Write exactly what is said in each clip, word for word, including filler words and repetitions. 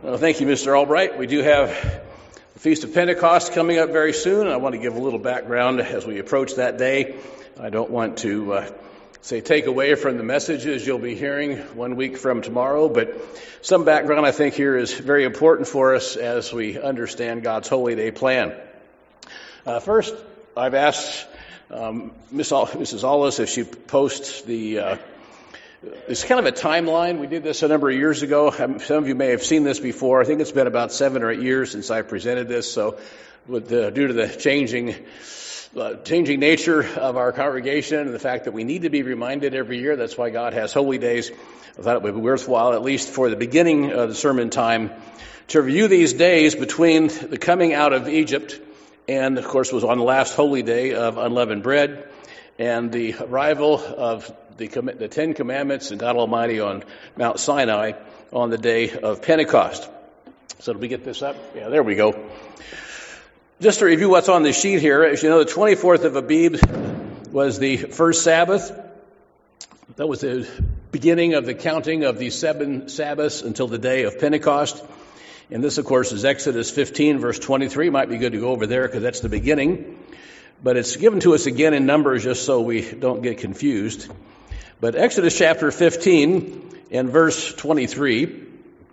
Well, thank you, Mister Albright. We do have the Feast of Pentecost coming up very soon. I want to give a little background as we approach that day. I don't want to uh, say take away from the messages you'll be hearing one week from tomorrow, but some background I think here is very important for us as we understand God's Holy Day plan. Uh, first, I've asked um, Miss Al- Missus Allis if she posts the uh, It's kind of a timeline. We did this a number of years ago. Some of you may have seen this before. I think it's been about seven or eight years since I presented this. So with the, due to the changing uh, changing nature of our congregation and the fact that we need to be reminded every year, that's why God has holy days, I thought it would be worthwhile, at least for the beginning of the sermon time, to review these days between the coming out of Egypt and, of course, was on the last holy day of unleavened bread, and the arrival of the, the Ten Commandments and God Almighty on Mount Sinai on the day of Pentecost. So did we get this up? Yeah, there we go. Just to review what's on the sheet here, as you know, the twenty-fourth of Abib was the first Sabbath. That was the beginning of the counting of the seven Sabbaths until the day of Pentecost. And this, of course, is Exodus fifteen, verse twenty-three. Might be good to go over there because that's the beginning. But it's given to us again in Numbers just so we don't get confused. But Exodus chapter fifteen and verse twenty-three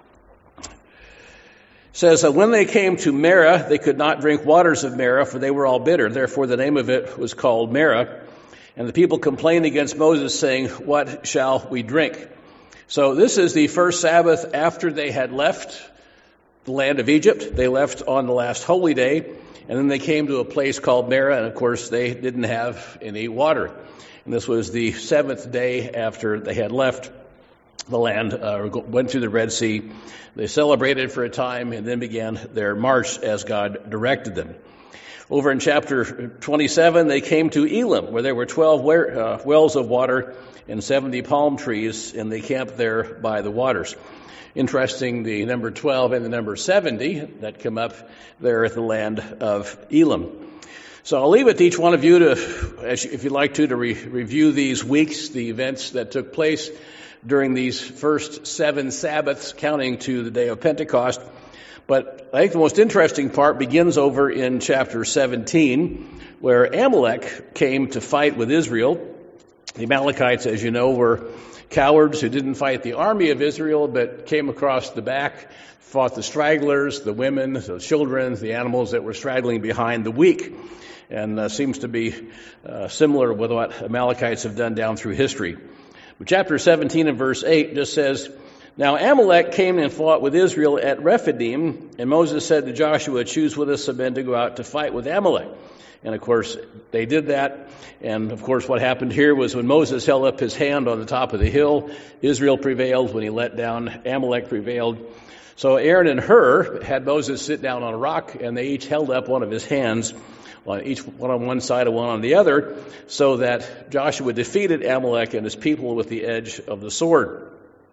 says that when they came to Marah, they could not drink waters of Marah, for they were all bitter. Therefore the name of it was called Marah. And the people complained against Moses, saying, "What shall we drink?" So this is the first Sabbath after they had left the land of Egypt. They left on the last holy day. And then they came to a place called Marah, and of course they didn't have any water. And this was the seventh day after they had left the land, uh, went through the Red Sea. They celebrated for a time and then began their march as God directed them. Over in chapter twenty-seven, they came to Elim, where there were twelve uh, wells of water and seventy palm trees, and they camped there by the waters. Interesting, the number twelve and the number seventy that come up there at the land of Elim. So I'll leave it to each one of you to, if you'd like to, to re- review these weeks, the events that took place during these first seven Sabbaths, counting to the day of Pentecost. But I think the most interesting part begins over in chapter seventeen, where Amalek came to fight with Israel. The Amalekites, as you know, were cowards who didn't fight the army of Israel, but came across the back, fought the stragglers, the women, the children, the animals that were straggling behind the weak. And uh, seems to be uh, similar with what Amalekites have done down through history. But chapter seventeen and verse eight just says, "Now Amalek came and fought with Israel at Rephidim, and Moses said to Joshua, 'Choose with us some men to go out to fight with Amalek.' And of course, they did that. And of course, what happened here was when Moses held up his hand on the top of the hill, Israel prevailed. When he let down, Amalek prevailed. So Aaron and Hur had Moses sit down on a rock, and they each held up one of his hands, each one on one side and one on the other, so that Joshua defeated Amalek and his people with the edge of the sword.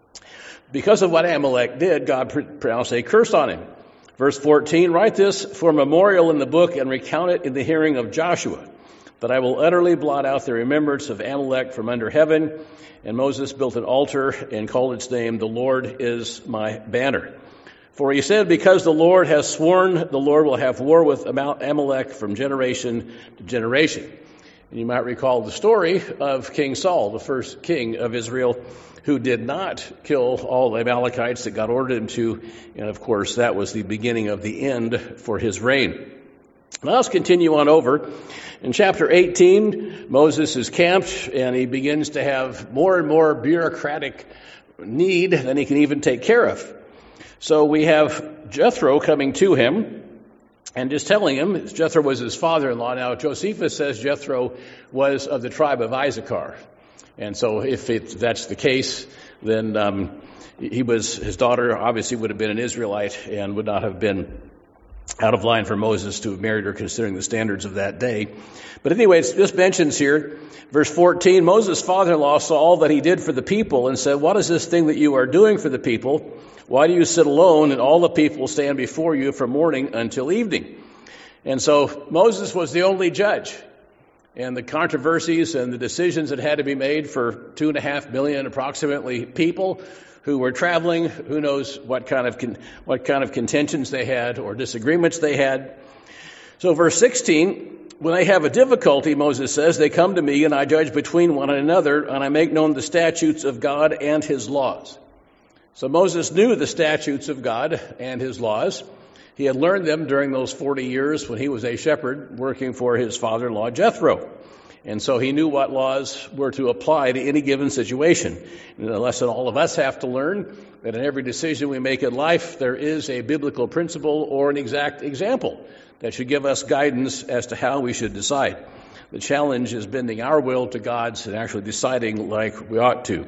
Because of what Amalek did, God pronounced a curse on him. Verse fourteen, "Write this for a memorial in the book and recount it in the hearing of Joshua, that I will utterly blot out the remembrance of Amalek from under heaven." And Moses built an altar and called its name, "The Lord is my banner." For he said, "Because the Lord has sworn, the Lord will have war with Amalek from generation to generation." And you might recall the story of King Saul, the first king of Israel, who did not kill all the Amalekites that God ordered him to. And of course, that was the beginning of the end for his reign. Now let's continue on over. In chapter eighteen, Moses is camped and he begins to have more and more bureaucratic need than he can even take care of. So we have Jethro coming to him and just telling him, Jethro was his father-in-law. Now Josephus says Jethro was of the tribe of Issachar. And so if it, that's the case, then um, he was, his daughter obviously would have been an Israelite and would not have been out of line for Moses to have married her considering the standards of that day. But anyway, it just mentions here, verse fourteen, "Moses' father-in-law saw all that he did for the people and said, 'What is this thing that you are doing for the people? Why do you sit alone and all the people stand before you from morning until evening?'" And so Moses was the only judge. And the controversies and the decisions that had to be made for two and a half million approximately people who were traveling. Who knows what kind of con- what kind of contentions they had or disagreements they had. So verse sixteen, when they have a difficulty, Moses says, they come to me and I judge between one another, and I make known the statutes of God and his laws. So Moses knew the statutes of God and his laws. He had learned them during those forty years when he was a shepherd working for his father-in-law Jethro. And so he knew what laws were to apply to any given situation. And a lesson all of us have to learn, that in every decision we make in life, there is a biblical principle or an exact example that should give us guidance as to how we should decide. The challenge is bending our will to God's and actually deciding like we ought to.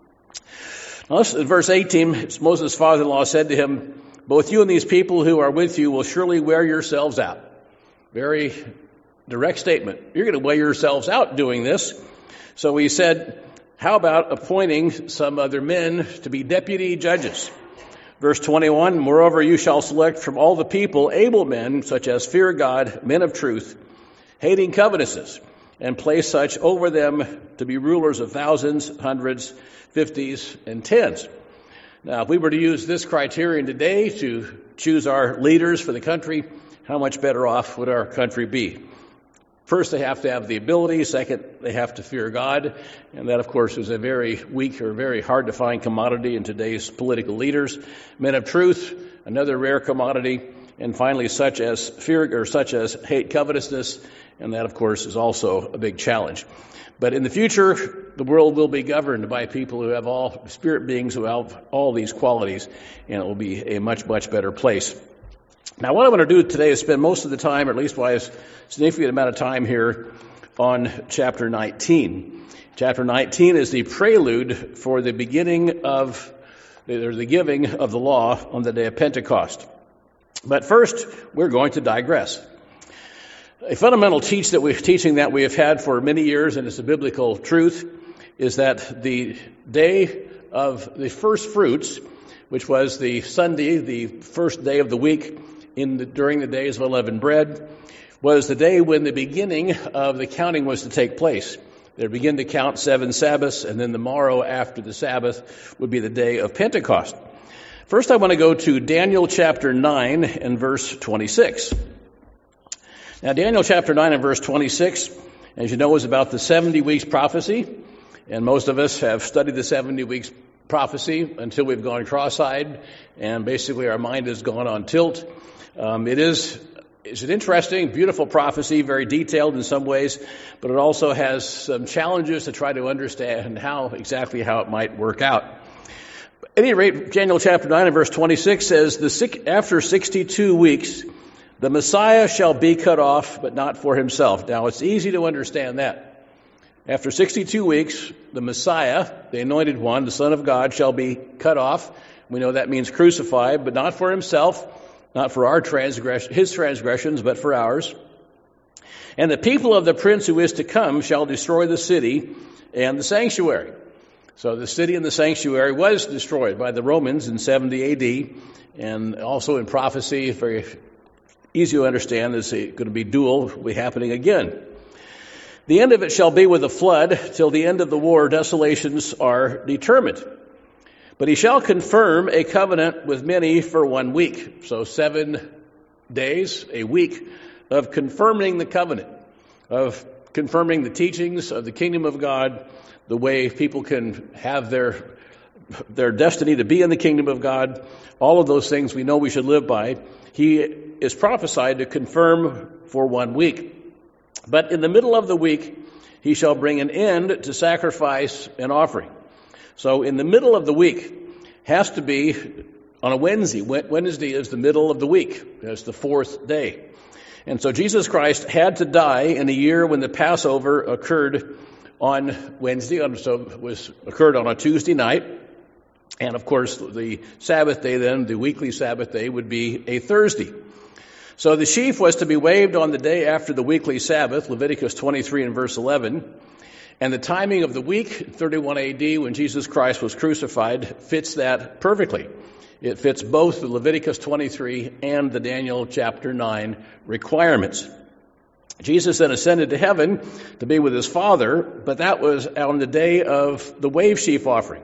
Now, in verse eighteen, Moses' father-in-law said to him, both you and these people who are with you will surely wear yourselves out. Very direct statement. You're going to wear yourselves out doing this. So he said, how about appointing some other men to be deputy judges? Verse twenty-one, moreover, you shall select from all the people able men, such as fear God, men of truth, hating covetousness, and place such over them to be rulers of thousands, hundreds, fifties, and tens. Now, if we were to use this criterion today to choose our leaders for the country, how much better off would our country be? First, they have to have the ability. Second, they have to fear God. And that, of course, is a very weak or very hard to find commodity in today's political leaders. Men of truth, another rare commodity. And finally, such as fear or such as hate covetousness. And that, of course, is also a big challenge. But in the future, the world will be governed by people who have all, spirit beings who have all these qualities, and it will be a much, much better place. Now, what I want to do today is spend most of the time, or at least a significant amount of time here, on chapter nineteen. Chapter nineteen is the prelude for the beginning of, or the giving of the law on the day of Pentecost. But first, we're going to digress. A fundamental teach that we've, teaching that we have had for many years, and it's a biblical truth, is that the day of the first fruits, which was the Sunday, the first day of the week in the, during the days of unleavened bread, was the day when the beginning of the counting was to take place. They'd begin to count seven Sabbaths, and then the morrow after the Sabbath would be the day of Pentecost. First, I want to go to Daniel chapter nine and verse twenty-six. Now, Daniel chapter nine and verse twenty-six, as you know, is about the seventy weeks prophecy. And most of us have studied the seventy weeks prophecy until we've gone cross-eyed, and basically our mind has gone on tilt. Um, it is it's an interesting, beautiful prophecy, very detailed in some ways, but it also has some challenges to try to understand how exactly how it might work out. At any rate, Daniel chapter nine and verse twenty-six says, the after sixty-two weeks, the Messiah shall be cut off, but not for himself. Now, it's easy to understand that. After sixty-two weeks, the Messiah, the anointed one, the Son of God, shall be cut off. We know that means crucified, but not for himself, not for our transgression, his transgressions, but for ours. And the people of the prince who is to come shall destroy the city and the sanctuary. So the city and the sanctuary was destroyed by the Romans in seventy A D, and also in prophecy, very easy to understand, is going to be dual, will be happening again. The end of it shall be with a flood. Till the end of the war, desolations are determined. But he shall confirm a covenant with many for one week. So seven days, a week, of confirming the covenant, of confirming the teachings of the kingdom of God, the way people can have their their destiny to be in the kingdom of God, all of those things we know we should live by. He is prophesied to confirm for one week. But in the middle of the week, he shall bring an end to sacrifice and offering. So in the middle of the week has to be on a Wednesday. Wednesday is the middle of the week. That's the fourth day. And so Jesus Christ had to die in a year when the Passover occurred on Wednesday, so it was occurred on a Tuesday night. And of course, the Sabbath day then, the weekly Sabbath day, would be a Thursday. So the sheaf was to be waved on the day after the weekly Sabbath, Leviticus twenty-three and verse eleven. And the timing of the week, thirty-one A D, when Jesus Christ was crucified, fits that perfectly. It fits both the Leviticus twenty-three and the Daniel chapter nine requirements. Jesus then ascended to heaven to be with his Father, but that was on the day of the wave sheaf offering.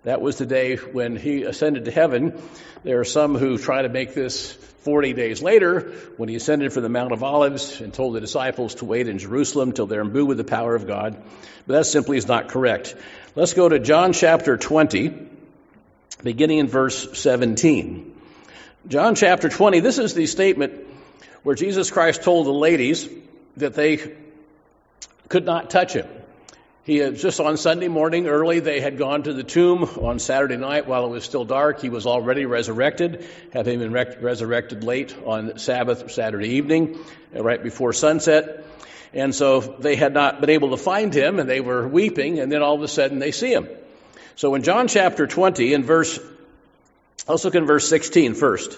That was the day when he ascended to heaven. There are some who try to make this forty days later, when he ascended from the Mount of Olives and told the disciples to wait in Jerusalem till they're imbued with the power of God. But that simply is not correct. Let's go to John chapter twenty, beginning in verse seventeen. John chapter twenty, this is the statement where Jesus Christ told the ladies that they could not touch him. He had just on Sunday morning early, they had gone to the tomb. On Saturday night, while it was still dark, he was already resurrected, having been rec- resurrected late on Sabbath, Saturday evening, right before sunset. And so they had not been able to find him, and they were weeping, and then all of a sudden they see him. So in John chapter twenty, in verse, let's look in verse sixteen first.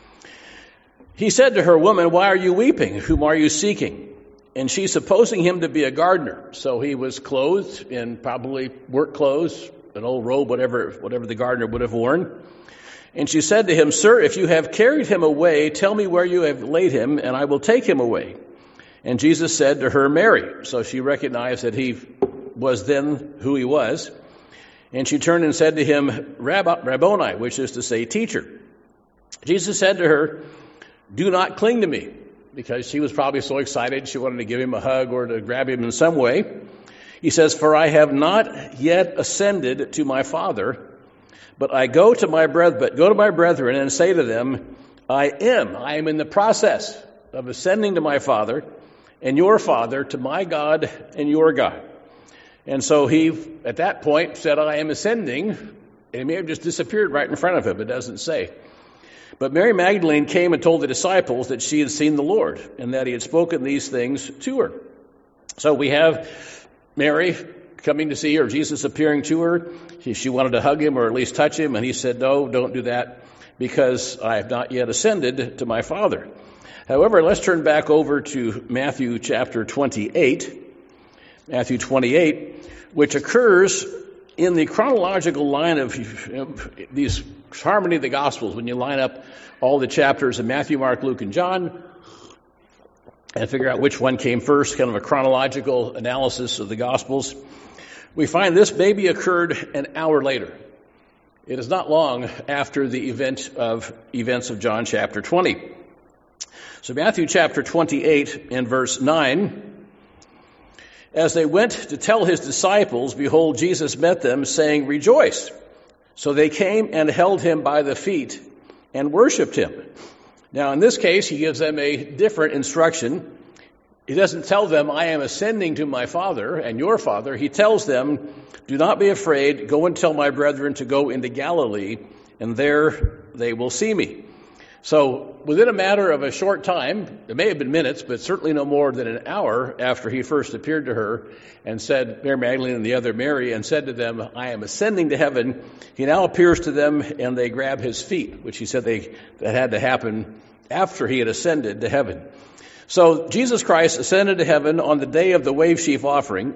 He said to her, "Woman, why are you weeping? Whom are you seeking?" And she, supposing him to be a gardener, so he was clothed in probably work clothes, an old robe, whatever, whatever the gardener would have worn. And she said to him, "Sir, if you have carried him away, tell me where you have laid him, and I will take him away." And Jesus said to her, "Mary." So she recognized that he was then who he was. And she turned and said to him, "Rabboni," which is to say, teacher. Jesus said to her, "Do not cling to me," because she was probably so excited she wanted to give him a hug or to grab him in some way. He says, "For I have not yet ascended to my Father, but I go to my brethren, but go to my brethren and say to them, I am, I am in the process of ascending to my Father and your Father, to my God and your God." And so he, at that point, said, "I am ascending," and he may have just disappeared right in front of him. It doesn't say. But Mary Magdalene came and told the disciples that she had seen the Lord and that he had spoken these things to her. So we have Mary coming to see her, Jesus appearing to her. She, she wanted to hug him or at least touch him, and he said, "No, don't do that, because I have not yet ascended to my Father." However, let's turn back over to Matthew chapter twenty-eight. Matthew twenty-eight, which occurs in the chronological line of these harmony of the Gospels, when you line up all the chapters of Matthew, Mark, Luke, and John, and figure out which one came first, kind of a chronological analysis of the Gospels, we find this maybe occurred an hour later. It is not long after the event of events of John chapter twenty. So Matthew chapter twenty-eight and verse nine, "As they went to tell his disciples, behold, Jesus met them, saying, Rejoice. So they came and held him by the feet and worshipped him." Now, in this case, he gives them a different instruction. He doesn't tell them, "I am ascending to my Father and your Father." He tells them, "Do not be afraid. Go and tell my brethren to go into Galilee, and there they will see me." So within a matter of a short time, it may have been minutes, but certainly no more than an hour after he first appeared to her and said, Mary Magdalene and the other Mary, and said to them, "I am ascending to heaven," he now appears to them and they grab his feet, which he said they that had to happen after he had ascended to heaven. So Jesus Christ ascended to heaven on the day of the wave sheaf offering,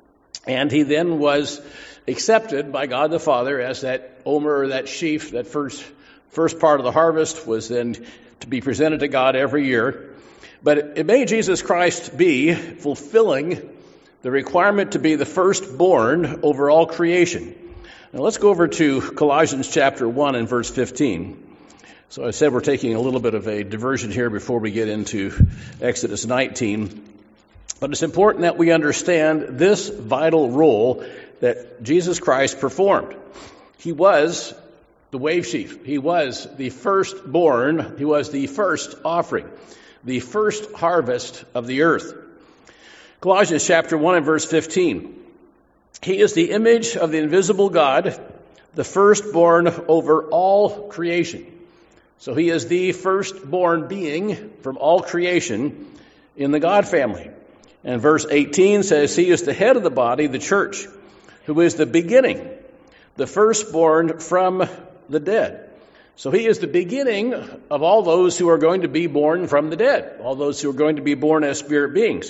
and he then was accepted by God the Father as that omer, or that sheaf, that first First part of the harvest was then to be presented to God every year. But it made Jesus Christ be fulfilling the requirement to be the firstborn over all creation. Now let's go over to Colossians chapter one and verse fifteen. So I said we're taking a little bit of a diversion here before we get into Exodus nineteen. But it's important that we understand this vital role that Jesus Christ performed. He was the wave sheaf. He was the firstborn. He was the first offering, the first harvest of the earth. Colossians chapter one and verse fifteen. "He is the image of the invisible God, the firstborn over all creation." So he is the firstborn being from all creation in the God family. And verse eighteen says, "He is the head of the body, the church, who is the beginning, the firstborn from the dead." So he is the beginning of all those who are going to be born from the dead, all those who are going to be born as spirit beings.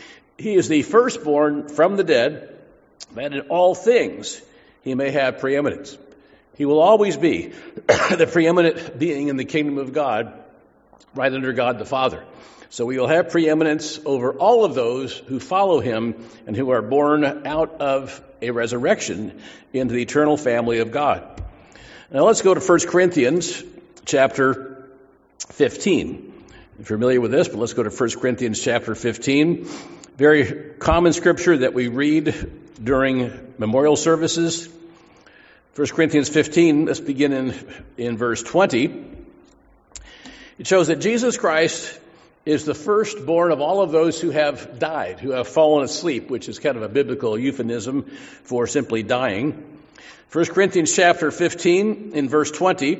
He is the firstborn from the dead, that in all things he may have preeminence. He will always be the preeminent being in the kingdom of God, right under God the Father. So we will have preeminence over all of those who follow him and who are born out of a resurrection into the eternal family of God. Now let's go to First Corinthians chapter fifteen. You're familiar with this, but let's go to First Corinthians chapter fifteen. Very common scripture that we read during memorial services. First Corinthians fifteen, let's begin in, in verse twenty. It shows that Jesus Christ is the firstborn of all of those who have died, who have fallen asleep, which is kind of a biblical euphemism for simply dying. First Corinthians chapter fifteen, in verse twenty.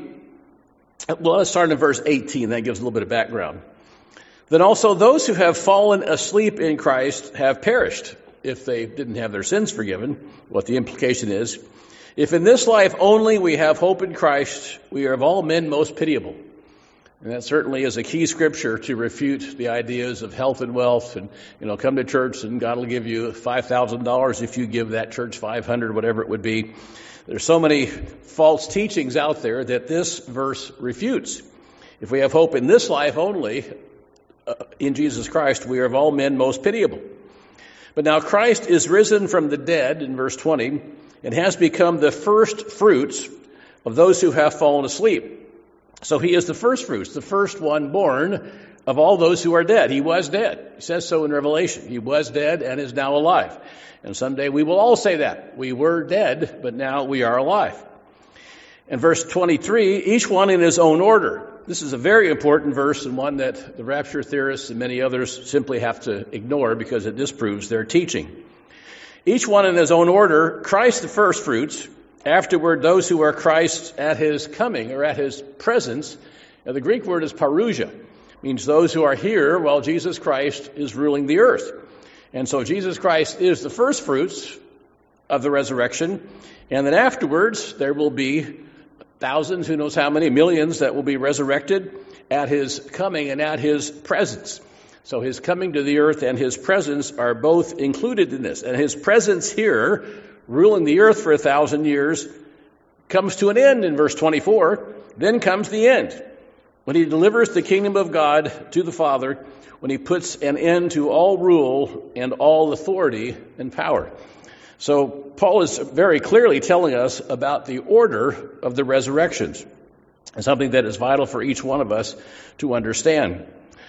Well, let's start in verse eighteen. That gives a little bit of background. Then also those who have fallen asleep in Christ have perished, if they didn't have their sins forgiven, what the implication is. If in this life only we have hope in Christ, we are of all men most pitiable. And that certainly is a key scripture to refute the ideas of health and wealth and, you know, come to church and God will give you five thousand dollars if you give that church five hundred dollars, whatever it would be. There's so many false teachings out there that this verse refutes. If we have hope in this life only, uh, in Jesus Christ, we are of all men most pitiable. But now Christ is risen from the dead, in verse twenty, and has become the first fruits of those who have fallen asleep. So he is the first fruits, the first one born of all those who are dead. He was dead. He says so in Revelation. He was dead and is now alive. And someday we will all say that. We were dead, but now we are alive. And verse twenty-three, each one in his own order. This is a very important verse and one that the rapture theorists and many others simply have to ignore because it disproves their teaching. Each one in his own order, Christ the first fruits, afterward those who are Christ at his coming or at his presence. Now, the Greek word is parousia, means those who are here while Jesus Christ is ruling the earth. And so Jesus Christ is the first fruits of the resurrection, and then afterwards there will be thousands, who knows how many, millions that will be resurrected at his coming and at his presence. So his coming to the earth and his presence are both included in this. And his presence here, ruling the earth for a thousand years, comes to an end in verse twenty-four. Then comes the end, when he delivers the kingdom of God to the Father, when he puts an end to all rule and all authority and power. So Paul is very clearly telling us about the order of the resurrections, and something that is vital for each one of us to understand.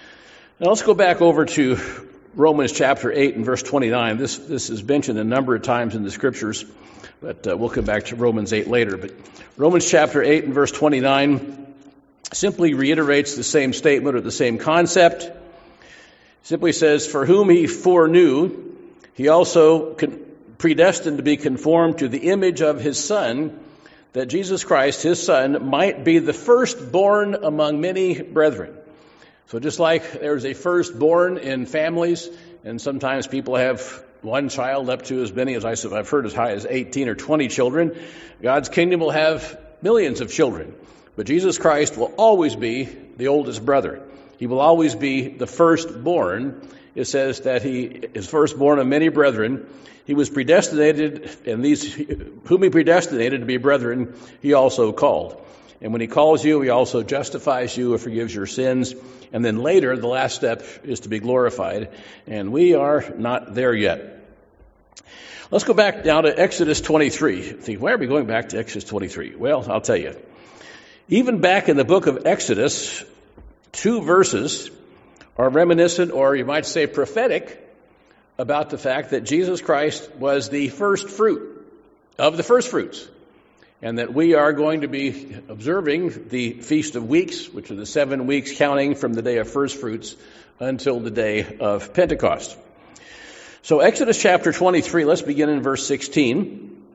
Now let's go back over to Romans chapter eight and verse twenty-nine. This this is mentioned a number of times in the scriptures, but uh, we'll come back to Romans eight later. But Romans chapter eight and verse twenty-nine simply reiterates the same statement or the same concept. It simply says, for whom he foreknew, he also con- predestined to be conformed to the image of his Son, that Jesus Christ, his Son, might be the firstborn among many brethren. So just like there's a firstborn in families, and sometimes people have one child up to as many as I've heard as high as eighteen or twenty children, God's kingdom will have millions of children. But Jesus Christ will always be the oldest brother. He will always be the firstborn. It says that he is firstborn of many brethren. He was predestinated, and these whom he predestinated to be brethren, he also called. And when he calls you, he also justifies you or forgives your sins. And then later, the last step is to be glorified. And we are not there yet. Let's go back now to Exodus twenty-three. Think, why are we going back to Exodus twenty-three? Well, I'll tell you. Even back in the book of Exodus, two verses are reminiscent, or you might say prophetic, about the fact that Jesus Christ was the first fruit of the first fruits, and that we are going to be observing the Feast of Weeks, which are the seven weeks counting from the day of first fruits until the day of Pentecost. So Exodus chapter twenty-three, let's begin in verse sixteen.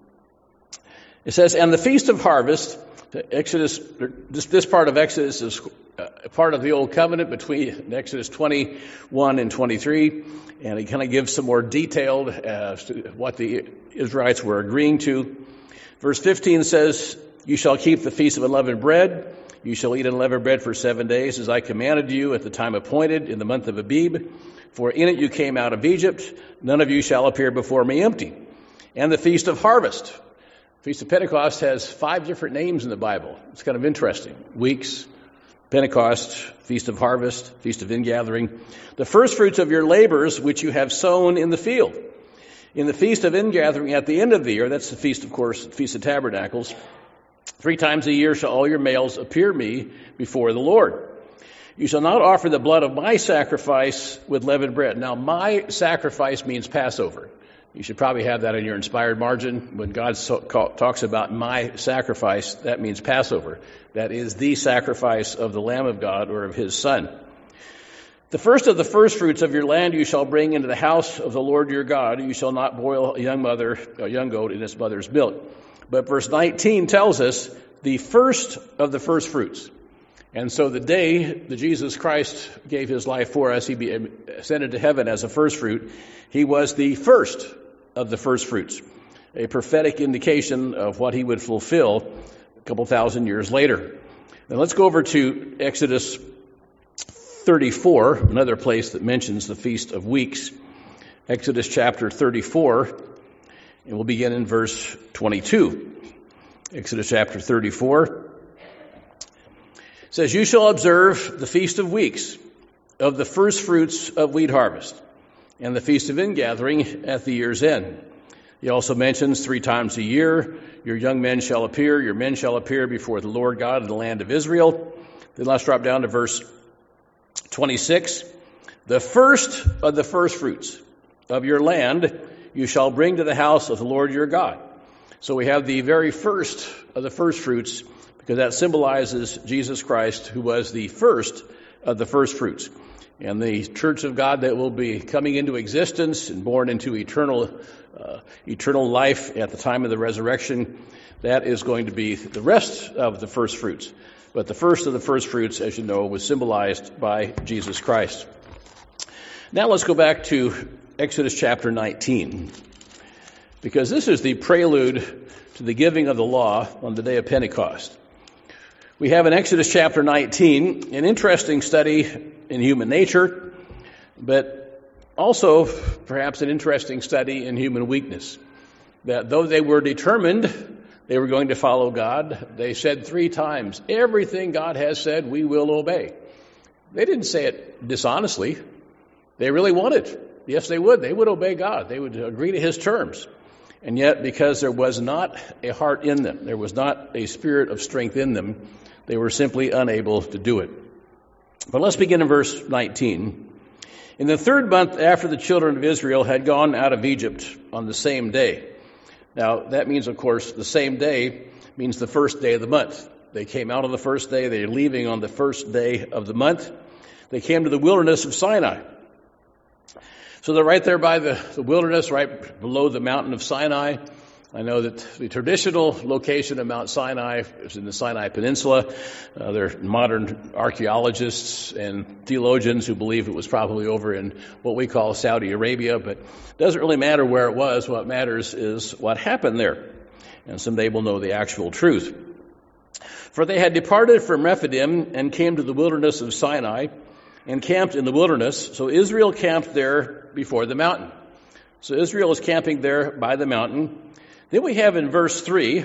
It says, and the Feast of Harvest, Exodus, this, this part of Exodus is a part of the Old Covenant between Exodus twenty-one and twenty-three, and he kind of gives some more detailed as to what the Israelites were agreeing to. Verse fifteen says, you shall keep the Feast of Unleavened Bread. You shall eat unleavened bread for seven days, as I commanded you at the time appointed in the month of Abib. For in it you came out of Egypt. None of you shall appear before me empty. And the Feast of Harvest. Feast of Pentecost has five different names in the Bible. It's kind of interesting. Weeks, Pentecost, Feast of Harvest, Feast of Ingathering, the first fruits of your labors which you have sown in the field. In the Feast of Ingathering at the end of the year, that's the feast, of course, Feast of Tabernacles, three times a year shall all your males appear me before the Lord. You shall not offer the blood of my sacrifice with leavened bread. Now, my sacrifice means Passover. You should probably have that in your inspired margin. When God so, call, talks about my sacrifice, that means Passover. That is the sacrifice of the Lamb of God or of his Son. The first of the first fruits of your land you shall bring into the house of the Lord your God. You shall not boil a young mother, a young goat in its mother's milk. But verse nineteen tells us the first of the first fruits. And so the day that Jesus Christ gave his life for us, he ascended to heaven as a first fruit. He was the first of the first fruits, a prophetic indication of what he would fulfill a couple thousand years later. Now let's go over to Exodus thirty-four, another place that mentions the Feast of Weeks. Exodus chapter thirty-four, and we'll begin in verse twenty-two. Exodus chapter thirty-four says, you shall observe the Feast of Weeks of the first fruits of wheat harvest and the Feast of Ingathering at the year's end. He also mentions three times a year, your young men shall appear, your men shall appear before the Lord God in the land of Israel. Then let's drop down to verse twenty-six. The first of the first fruits of your land you shall bring to the house of the Lord your God. So we have the very first of the first fruits, because that symbolizes Jesus Christ, who was the first of the first fruits. And the church of God that will be coming into existence and born into eternal uh, eternal life at the time of the resurrection, that is going to be the rest of the first fruits. But the first of the first fruits, as you know, was symbolized by Jesus Christ. Now let's go back to Exodus chapter nineteen, because this is the prelude to the giving of the law on the day of Pentecost. We have in Exodus chapter nineteen an interesting study in human nature, but also perhaps an interesting study in human weakness. That though they were determined they were going to follow God, they said three times, everything God has said we will obey. They didn't say it dishonestly. They really wanted. Yes, they would. They would obey God. They would agree to his terms. And yet, because there was not a heart in them, there was not a spirit of strength in them, they were simply unable to do it. But let's begin in verse nineteen. In the third month after the children of Israel had gone out of Egypt on the same day. Now, that means, of course, the same day means the first day of the month. They came out on the first day. They're leaving on the first day of the month. They came to the wilderness of Sinai. So they're right there by the, the wilderness, right below the mountain of Sinai. I know that the traditional location of Mount Sinai is in the Sinai Peninsula. Uh, there are modern archaeologists and theologians who believe it was probably over in what we call Saudi Arabia, but it doesn't really matter where it was. What matters is what happened there. And someday we'll know the actual truth. For they had departed from Rephidim and came to the wilderness of Sinai and camped in the wilderness. So Israel camped there before the mountain. So Israel is camping there by the mountain. Then we have in verse three,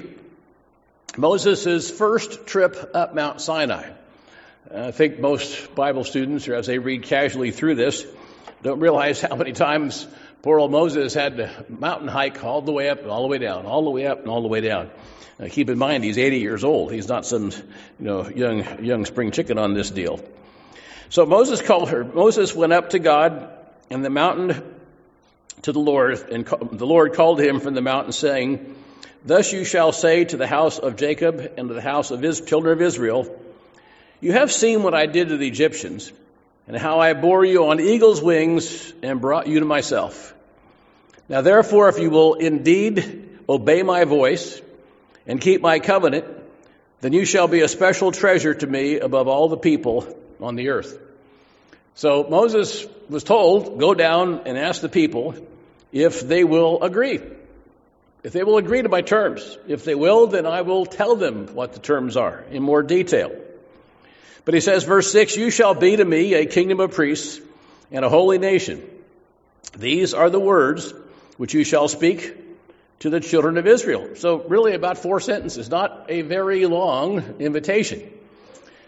Moses' first trip up Mount Sinai. I think most Bible students, or as they read casually through this, don't realize how many times poor old Moses had to mountain hike all the way up and all the way down, all the way up and all the way down. Now, keep in mind, he's eighty years old. He's not some, you know, young young spring chicken on this deal. So Moses called her. Moses went up to God and the mountain to the Lord, and the Lord called him from the mountain, saying, Thus you shall say to the house of Jacob and to the house of his children of Israel, You have seen what I did to the Egyptians, and how I bore you on eagle's wings and brought you to myself. Now therefore, if you will indeed obey my voice and keep my covenant, then you shall be a special treasure to me above all the people on the earth. So Moses was told, go down and ask the people if they will agree. If they will agree to my terms. If they will, then I will tell them what the terms are in more detail. But he says, verse six, You shall be to me a kingdom of priests and a holy nation. These are the words which you shall speak to the children of Israel. So really about four sentences, not a very long invitation.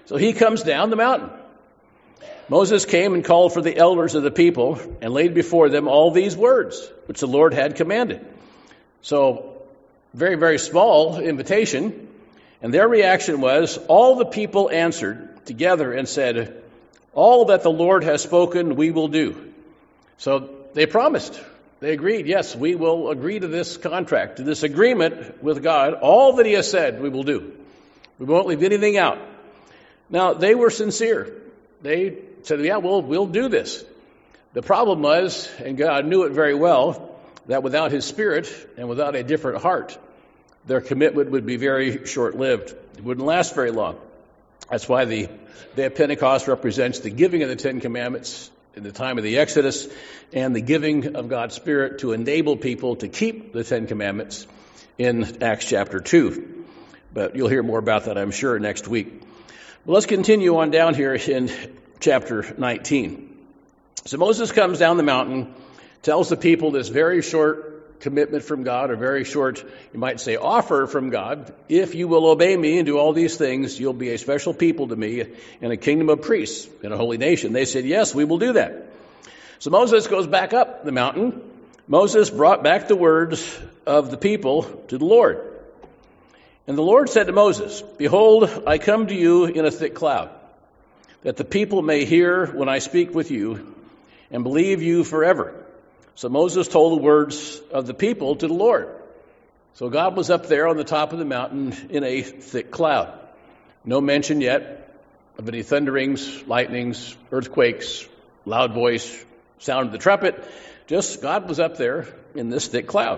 So he comes down the mountain. Moses came and called for the elders of the people and laid before them all these words, which the Lord had commanded. So, very, very small invitation. And their reaction was, all the people answered together and said, all that the Lord has spoken, we will do. So they promised. They agreed, yes, we will agree to this contract, to this agreement with God. All that he has said, we will do. We won't leave anything out. Now, they were sincere. They said, yeah, we'll, we'll do this. The problem was, and God knew it very well, that without his Spirit and without a different heart, their commitment would be very short-lived. It wouldn't last very long. That's why the day of Pentecost represents the giving of the Ten Commandments in the time of the Exodus and the giving of God's Spirit to enable people to keep the Ten Commandments in Acts chapter two. But you'll hear more about that, I'm sure, next week. But let's continue on down here in chapter nineteen. So Moses comes down the mountain, tells the people this very short commitment from God, or very short, you might say, offer from God. If you will obey me and do all these things, you'll be a special people to me and a kingdom of priests and a holy nation. They said, yes, we will do that. So Moses goes back up the mountain. Moses brought back the words of the people to the Lord. And the Lord said to Moses, behold, I come to you in a thick cloud, that the people may hear when I speak with you and believe you forever. So Moses told the words of the people to the Lord. So God was up there on the top of the mountain in a thick cloud. No mention yet of any thunderings, lightnings, earthquakes, loud voice, sound of the trumpet. Just God was up there in this thick cloud.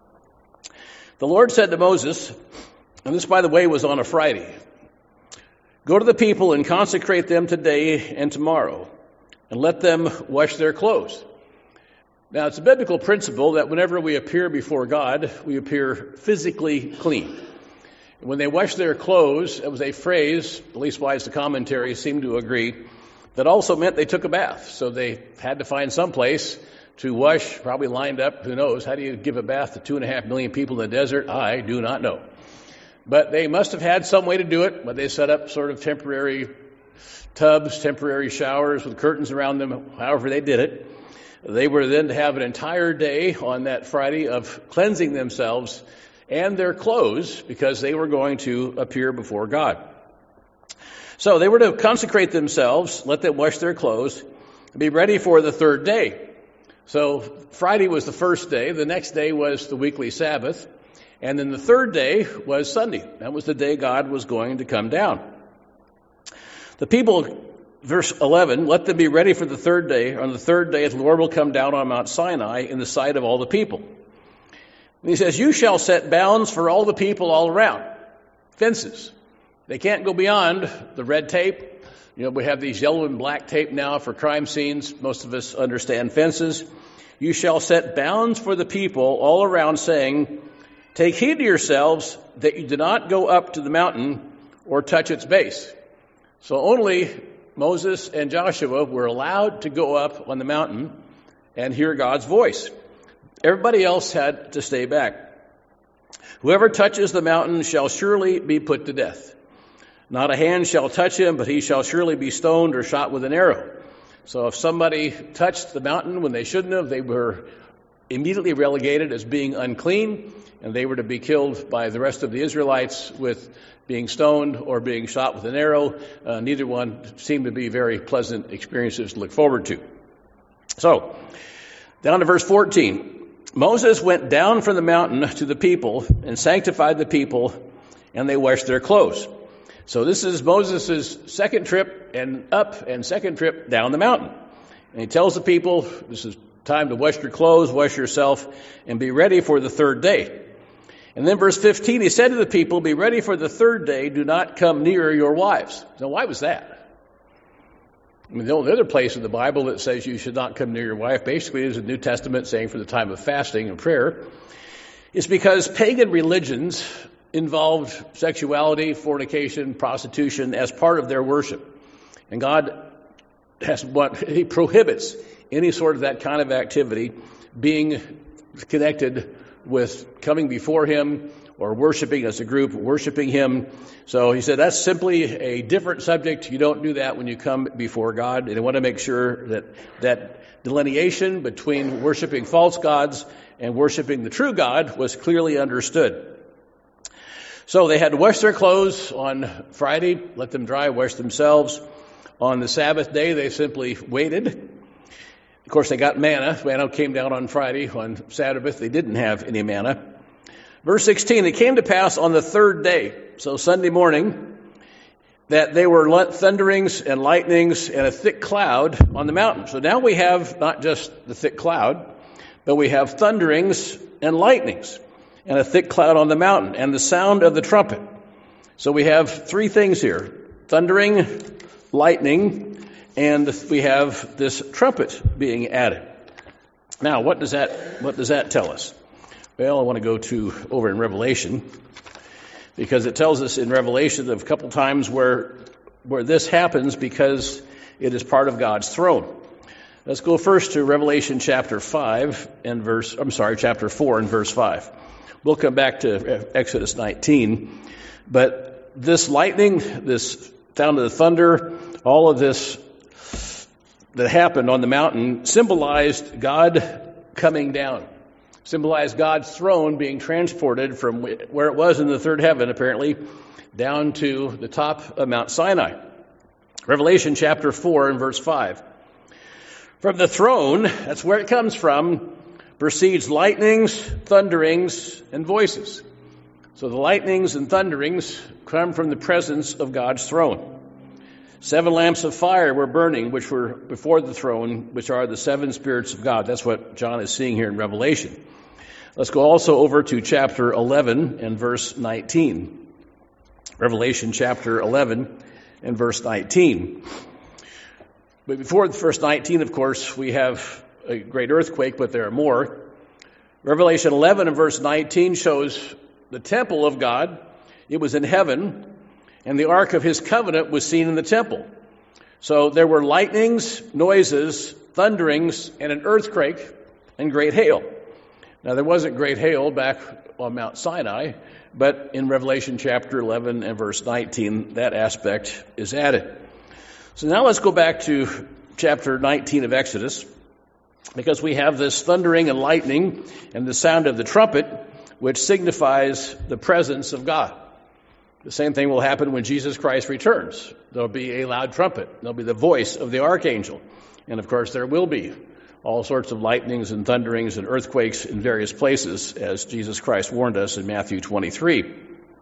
The Lord said to Moses, and this, by the way, was on a Friday, go to the people and consecrate them today and tomorrow, and let them wash their clothes. Now, it's a biblical principle that whenever we appear before God, we appear physically clean. When they wash their clothes, it was a phrase, at least wise the commentaries seem to agree, that also meant they took a bath. So they had to find some place to wash, probably lined up, who knows, how do you give a bath to two and a half million people in the desert? I do not know. But they must have had some way to do it, but they set up sort of temporary tubs, temporary showers with curtains around them, however they did it. They were then to have an entire day on that Friday of cleansing themselves and their clothes because they were going to appear before God. So they were to consecrate themselves, let them wash their clothes, and be ready for the third day. So Friday was the first day. The next day was the weekly Sabbath. And then the third day was Sunday. That was the day God was going to come down. The people, verse eleven, let them be ready for the third day. On the third day, the Lord will come down on Mount Sinai in the sight of all the people. And he says, you shall set bounds for all the people all around. Fences. They can't go beyond the red tape. You know, we have these yellow and black tape now for crime scenes. Most of us understand fences. You shall set bounds for the people all around, saying, take heed to yourselves that you do not go up to the mountain or touch its base. So only Moses and Joshua were allowed to go up on the mountain and hear God's voice. Everybody else had to stay back. Whoever touches the mountain shall surely be put to death. Not a hand shall touch him, but he shall surely be stoned or shot with an arrow. So if somebody touched the mountain when they shouldn't have, they were immediately relegated as being unclean, and they were to be killed by the rest of the Israelites with being stoned or being shot with an arrow. Uh, neither one seemed to be very pleasant experiences to look forward to. So, down to verse fourteen. Moses went down from the mountain to the people and sanctified the people, and they washed their clothes. So this is Moses' second trip and up and second trip down the mountain. And he tells the people, this is time to wash your clothes, wash yourself, and be ready for the third day. And then verse fifteen, he said to the people, be ready for the third day, do not come near your wives. Now, why was that? I mean, the only other place in the Bible that says you should not come near your wife, basically, is the New Testament saying for the time of fasting and prayer. It's because pagan religions involved sexuality, fornication, prostitution as part of their worship. And God has what he prohibits any sort of that kind of activity being connected with coming before him or worshiping as a group, worshiping him. So he said that's simply a different subject. You don't do that when you come before God. And I want to make sure that that delineation between worshiping false gods and worshiping the true God was clearly understood. So they had to wash their clothes on Friday, let them dry, wash themselves. On the Sabbath day, they simply waited. Of course, they got manna. Manna came down on Friday. On Sabbath, they didn't have any manna. Verse sixteen, it came to pass on the third day, so Sunday morning, that they were thunderings and lightnings and a thick cloud on the mountain. So now we have not just the thick cloud, but we have thunderings and lightnings and a thick cloud on the mountain and the sound of the trumpet. So we have three things here: thundering, lightning, and we have this trumpet being added. Now, what does that what does that tell us? Well, I want to go to over in Revelation, because it tells us in Revelation of a couple times where where this happens because it is part of God's throne. Let's go first to Revelation chapter five and verse I'm sorry, chapter four and verse five. We'll come back to Exodus nineteen, but this lightning, this sound of the thunder, all of this that happened on the mountain symbolized God coming down, symbolized God's throne being transported from where it was in the third heaven, apparently, down to the top of Mount Sinai. Revelation chapter four and verse five. From the throne, that's where it comes from, proceeds lightnings, thunderings, and voices. So the lightnings and thunderings come from the presence of God's throne. Seven lamps of fire were burning, which were before the throne, which are the seven spirits of God. That's what John is seeing here in Revelation. Let's go also over to chapter eleven and verse nineteen. Revelation chapter eleven and verse nineteen. But before verse nineteen, of course, we have a great earthquake, but there are more. Revelation eleven and verse nineteen shows the temple of God. It was in heaven, and the ark of his covenant was seen in the temple. So there were lightnings, noises, thunderings, and an earthquake, and great hail. Now, there wasn't great hail back on Mount Sinai, but in Revelation chapter eleven and verse nineteen, that aspect is added. So now let's go back to chapter nineteen of Exodus, because we have this thundering and lightning and the sound of the trumpet, which signifies the presence of God. The same thing will happen when Jesus Christ returns. There'll be a loud trumpet. There'll be the voice of the archangel. And of course, there will be all sorts of lightnings and thunderings and earthquakes in various places, as Jesus Christ warned us in Matthew twenty-three.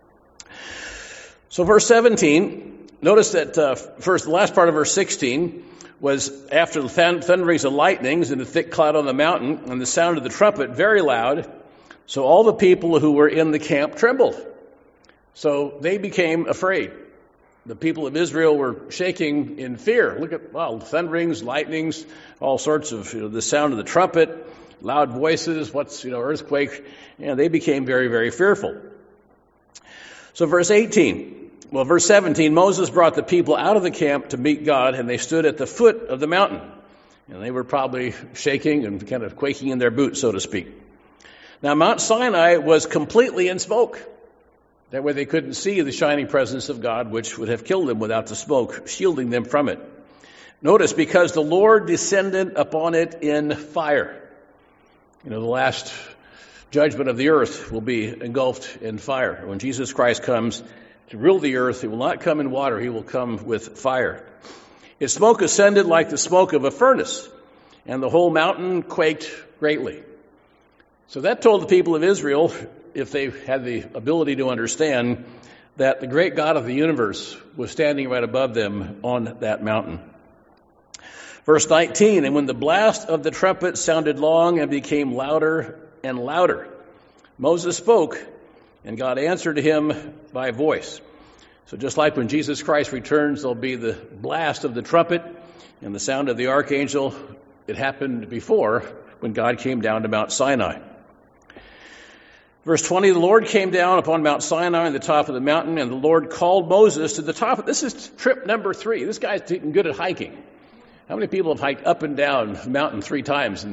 So verse seventeen, notice that uh, first, the last part of verse sixteen was after the thunderings and lightnings and the thick cloud on the mountain and the sound of the trumpet, very loud. So all the people who were in the camp trembled. So they became afraid. The people of Israel were shaking in fear. Look at, well, thunderings, lightnings, all sorts of, you know, the sound of the trumpet, loud voices, what's, you know, earthquake. And they became very, very fearful. So verse eighteen, well, verse seventeen, Moses brought the people out of the camp to meet God, and they stood at the foot of the mountain. And they were probably shaking and kind of quaking in their boots, so to speak. Now, Mount Sinai was completely in smoke. That way they couldn't see the shining presence of God, which would have killed them without the smoke, shielding them from it. Notice, because the Lord descended upon it in fire. You know, the last judgment of the earth will be engulfed in fire. When Jesus Christ comes to rule the earth, he will not come in water, he will come with fire. Its smoke ascended like the smoke of a furnace, and the whole mountain quaked greatly. So that told the people of Israel, if they had the ability to understand, that the great God of the universe was standing right above them on that mountain. Verse nineteen, and when the blast of the trumpet sounded long and became louder and louder, Moses spoke, and God answered him by voice. So just like when Jesus Christ returns, there'll be the blast of the trumpet and the sound of the archangel. It happened before when God came down to Mount Sinai. Verse twenty, the Lord came down upon Mount Sinai on the top of the mountain, and the Lord called Moses to the top. This is trip number three. This guy's getting good at hiking. How many people have hiked up and down the mountain three times and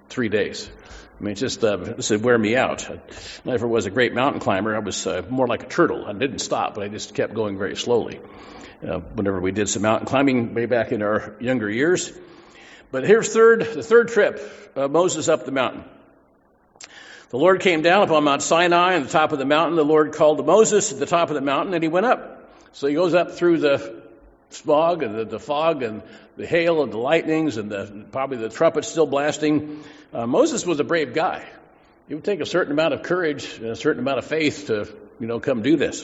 three days. I mean, it just uh, this would wear me out. I never was a great mountain climber. I was uh, more like a turtle. I didn't stop, but I just kept going very slowly. Uh, whenever we did some mountain climbing way back in our younger years. But here's third, the third trip, uh, Moses up the mountain. The Lord came down upon Mount Sinai on the top of the mountain. The Lord called to Moses at the top of the mountain, and he went up. So he goes up through the smog and the, the fog and the hail and the lightnings and the, probably the trumpets still blasting. Uh, Moses was a brave guy. It would take a certain amount of courage and a certain amount of faith to, you know, come do this.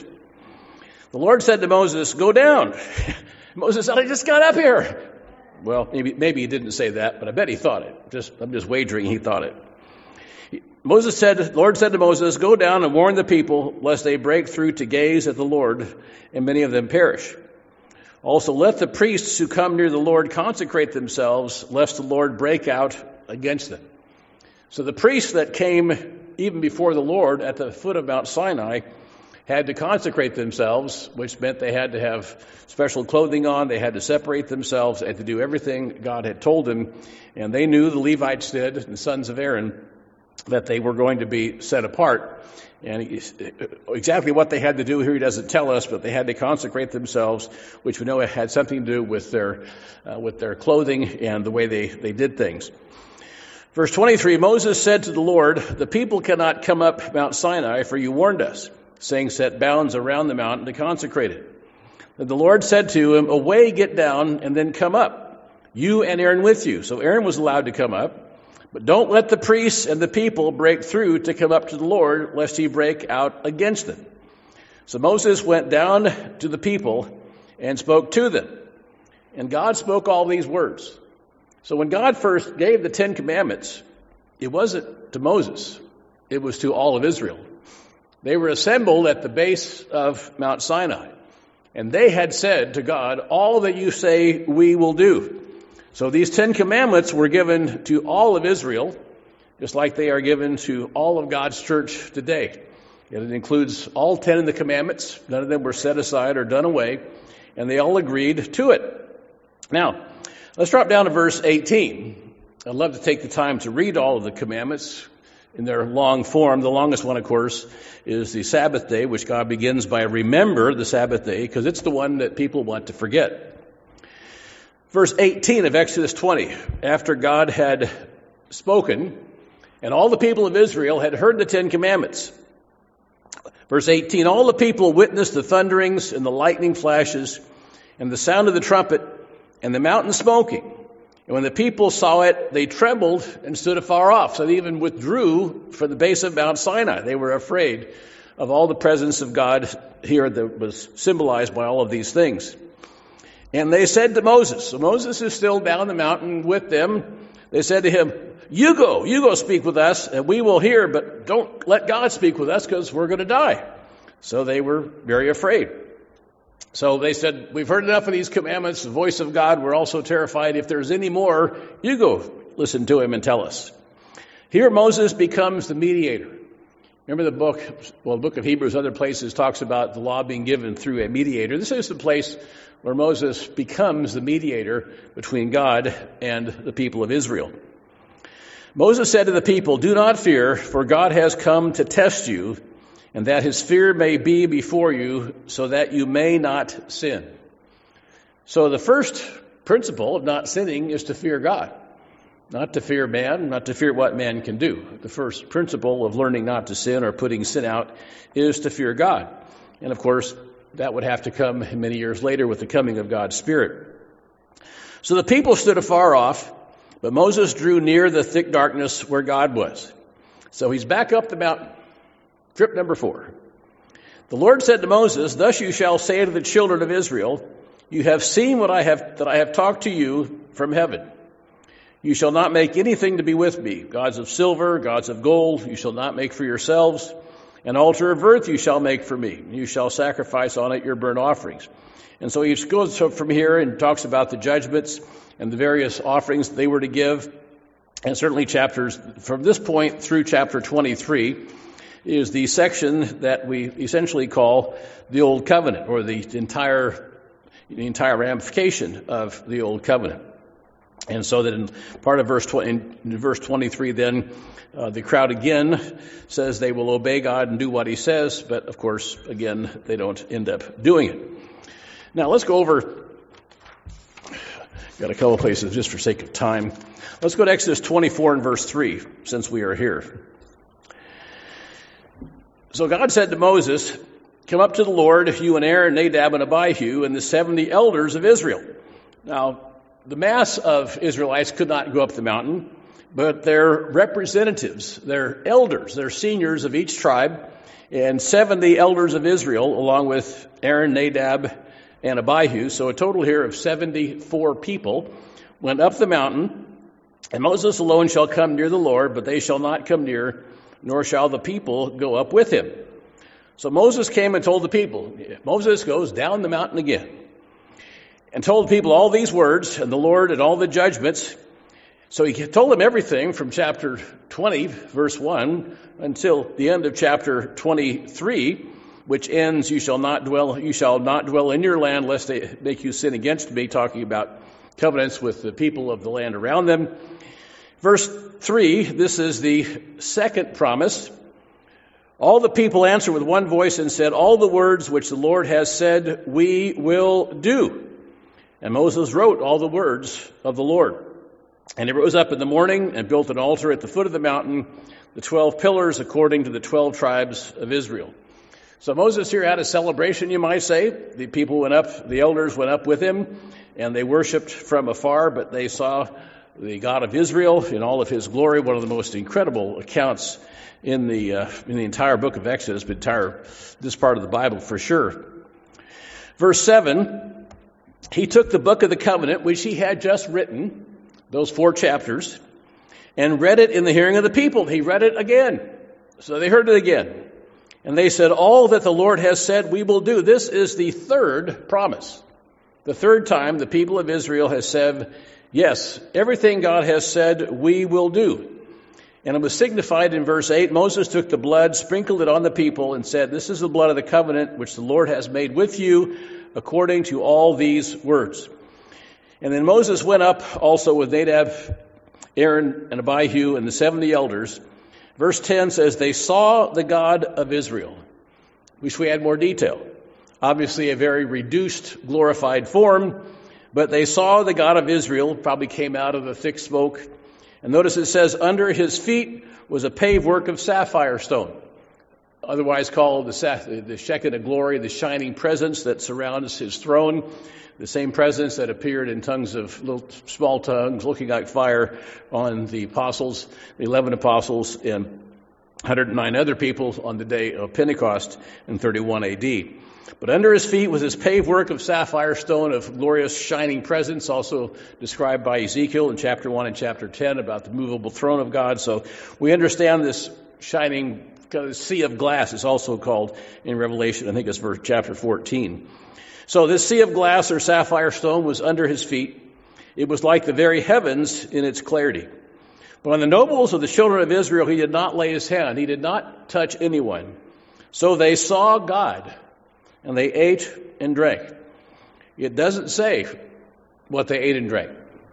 The Lord said to Moses, "Go down." Moses said, "I just got up here." Well, maybe maybe he didn't say that, but I bet he thought it. Just I'm just wagering he thought it. He, Moses said, the Lord said to Moses, "Go down and warn the people, lest they break through to gaze at the Lord, and many of them perish. Also let the priests who come near the Lord consecrate themselves, lest the Lord break out against them." So the priests that came even before the Lord at the foot of Mount Sinai had to consecrate themselves, which meant they had to have special clothing on, they had to separate themselves, they had to do everything God had told them, and they knew, the Levites did, and the sons of Aaron, that they were going to be set apart. And exactly what they had to do here he doesn't tell us, but they had to consecrate themselves, which we know had something to do with their uh, with their clothing and the way they, they did things. Verse twenty-three, Moses said to the Lord, "The people cannot come up Mount Sinai, for you warned us, saying, set bounds around the mountain to consecrate it." And the Lord said to him, "Away, get down, and then come up, you and Aaron with you." So Aaron was allowed to come up, but don't let the priests and the people break through to come up to the Lord, lest he break out against them. So Moses went down to the people and spoke to them. And God spoke all these words. So when God first gave the Ten Commandments, it wasn't to Moses, it was to all of Israel. They were assembled at the base of Mount Sinai, and they had said to God, "All that you say we will do." So these Ten Commandments were given to all of Israel, just like they are given to all of God's church today. And it includes all ten of the commandments. None of them were set aside or done away, and they all agreed to it. Now, let's drop down to verse eighteen. I'd love to take the time to read all of the commandments in their long form. The longest one, of course, is the Sabbath day, which God begins by remember the Sabbath day, because it's the one that people want to forget. Verse eighteen of Exodus twenty, after God had spoken, and all the people of Israel had heard the Ten Commandments. Verse eighteen, all the people witnessed the thunderings and the lightning flashes and the sound of the trumpet and the mountain smoking. And when the people saw it, they trembled and stood afar off. So they even withdrew from the base of Mount Sinai. They were afraid of all the presence of God here that was symbolized by all of these things. And they said to Moses, so Moses is still down the mountain with them. They said to him, you go, you go speak with us, and we will hear, but don't let God speak with us because we're going to die. So they were very afraid. So they said, we've heard enough of these commandments, the voice of God. We're also terrified. If there's any more, you go listen to him and tell us. Here Moses becomes the mediator. Remember the book, well, the book of Hebrews, other places talks about the law being given through a mediator. This is the place where Moses becomes the mediator between God and the people of Israel. Moses said to the people, do not fear, for God has come to test you, and that his fear may be before you, so that you may not sin. So the first principle of not sinning is to fear God. Not to fear man, not to fear what man can do. The first principle of learning not to sin or putting sin out is to fear God. And of course, that would have to come many years later with the coming of God's Spirit. So the people stood afar off, but Moses drew near the thick darkness where God was. So he's back up the mountain. Trip number four. The Lord said to Moses, thus you shall say to the children of Israel, you have seen what I have, that I have talked to you from heaven. You shall not make anything to be with me, gods of silver, gods of gold, you shall not make for yourselves. An altar of earth you shall make for me. You shall sacrifice on it your burnt offerings. And so he goes from here and talks about the judgments and the various offerings they were to give. And certainly chapters from this point through chapter twenty-three is the section that we essentially call the Old Covenant, or the entire, the entire ramification of the Old Covenant. And so that in part of verse twenty, in verse twenty-three, then uh, the crowd again says they will obey God and do what he says, but of course, again, they don't end up doing it. Now let's go over, got a couple places just for sake of time. Let's go to Exodus twenty-four and verse three, since we are here. So God said to Moses, "Come up to the Lord, you and Aaron, Nadab and Abihu, and the seventy elders of Israel." Now, the mass of Israelites could not go up the mountain, but their representatives, their elders, their seniors of each tribe, and seventy elders of Israel, along with Aaron, Nadab, and Abihu, so a total here of seventy-four people, went up the mountain, and Moses alone shall come near the Lord, but they shall not come near, nor shall the people go up with him. So Moses came and told the people. Moses goes down the mountain again and told people all these words, and the Lord and all the judgments. So he told them everything from chapter twenty, verse one, until the end of chapter twenty-three, which ends, you shall not dwell, you shall not dwell in your land, lest they make you sin against me, talking about covenants with the people of the land around them. Verse three, this is the second promise. All the people answered with one voice and said, "All the words which the Lord has said, we will do." And Moses wrote all the words of the Lord. And he rose up in the morning and built an altar at the foot of the mountain, the twelve pillars according to the twelve tribes of Israel. So Moses here had a celebration, you might say. The people went up, the elders went up with him, and they worshiped from afar, but they saw the God of Israel in all of his glory, one of the most incredible accounts in the uh, in the entire book of Exodus, but entire this part of the Bible for sure. Verse seven, he took the book of the covenant, which he had just written, those four chapters, and read it in the hearing of the people. He read it again. So they heard it again. And they said, "All that the Lord has said, we will do." This is the third promise. The third time the people of Israel has said, yes, everything God has said, we will do. And it was signified in verse eight, Moses took the blood, sprinkled it on the people, and said, "This is the blood of the covenant which the Lord has made with you, according to all these words." And then Moses went up also with Nadab, Aaron, and Abihu, and the seventy elders. Verse ten says, they saw the God of Israel. Wish we had more detail. Obviously a very reduced, glorified form, but they saw the God of Israel, probably came out of the thick smoke. And notice it says, under his feet was a paved work of sapphire stone, otherwise called the, the Shekinah glory, the shining presence that surrounds his throne, the same presence that appeared in tongues of little small tongues looking like fire on the apostles, the eleven apostles, and one hundred nine other people on the day of Pentecost in thirty-one A D. But under his feet was this paved work of sapphire stone of glorious shining presence, also described by Ezekiel in chapter one and chapter ten about the movable throne of God. So we understand this shining kind of sea of glass is also called in Revelation, I think it's verse chapter fourteen. So this sea of glass or sapphire stone was under his feet. It was like the very heavens in its clarity. But on the nobles of the children of Israel, he did not lay his hand. He did not touch anyone. So they saw God, and they ate and drank. It doesn't say what they ate and drank.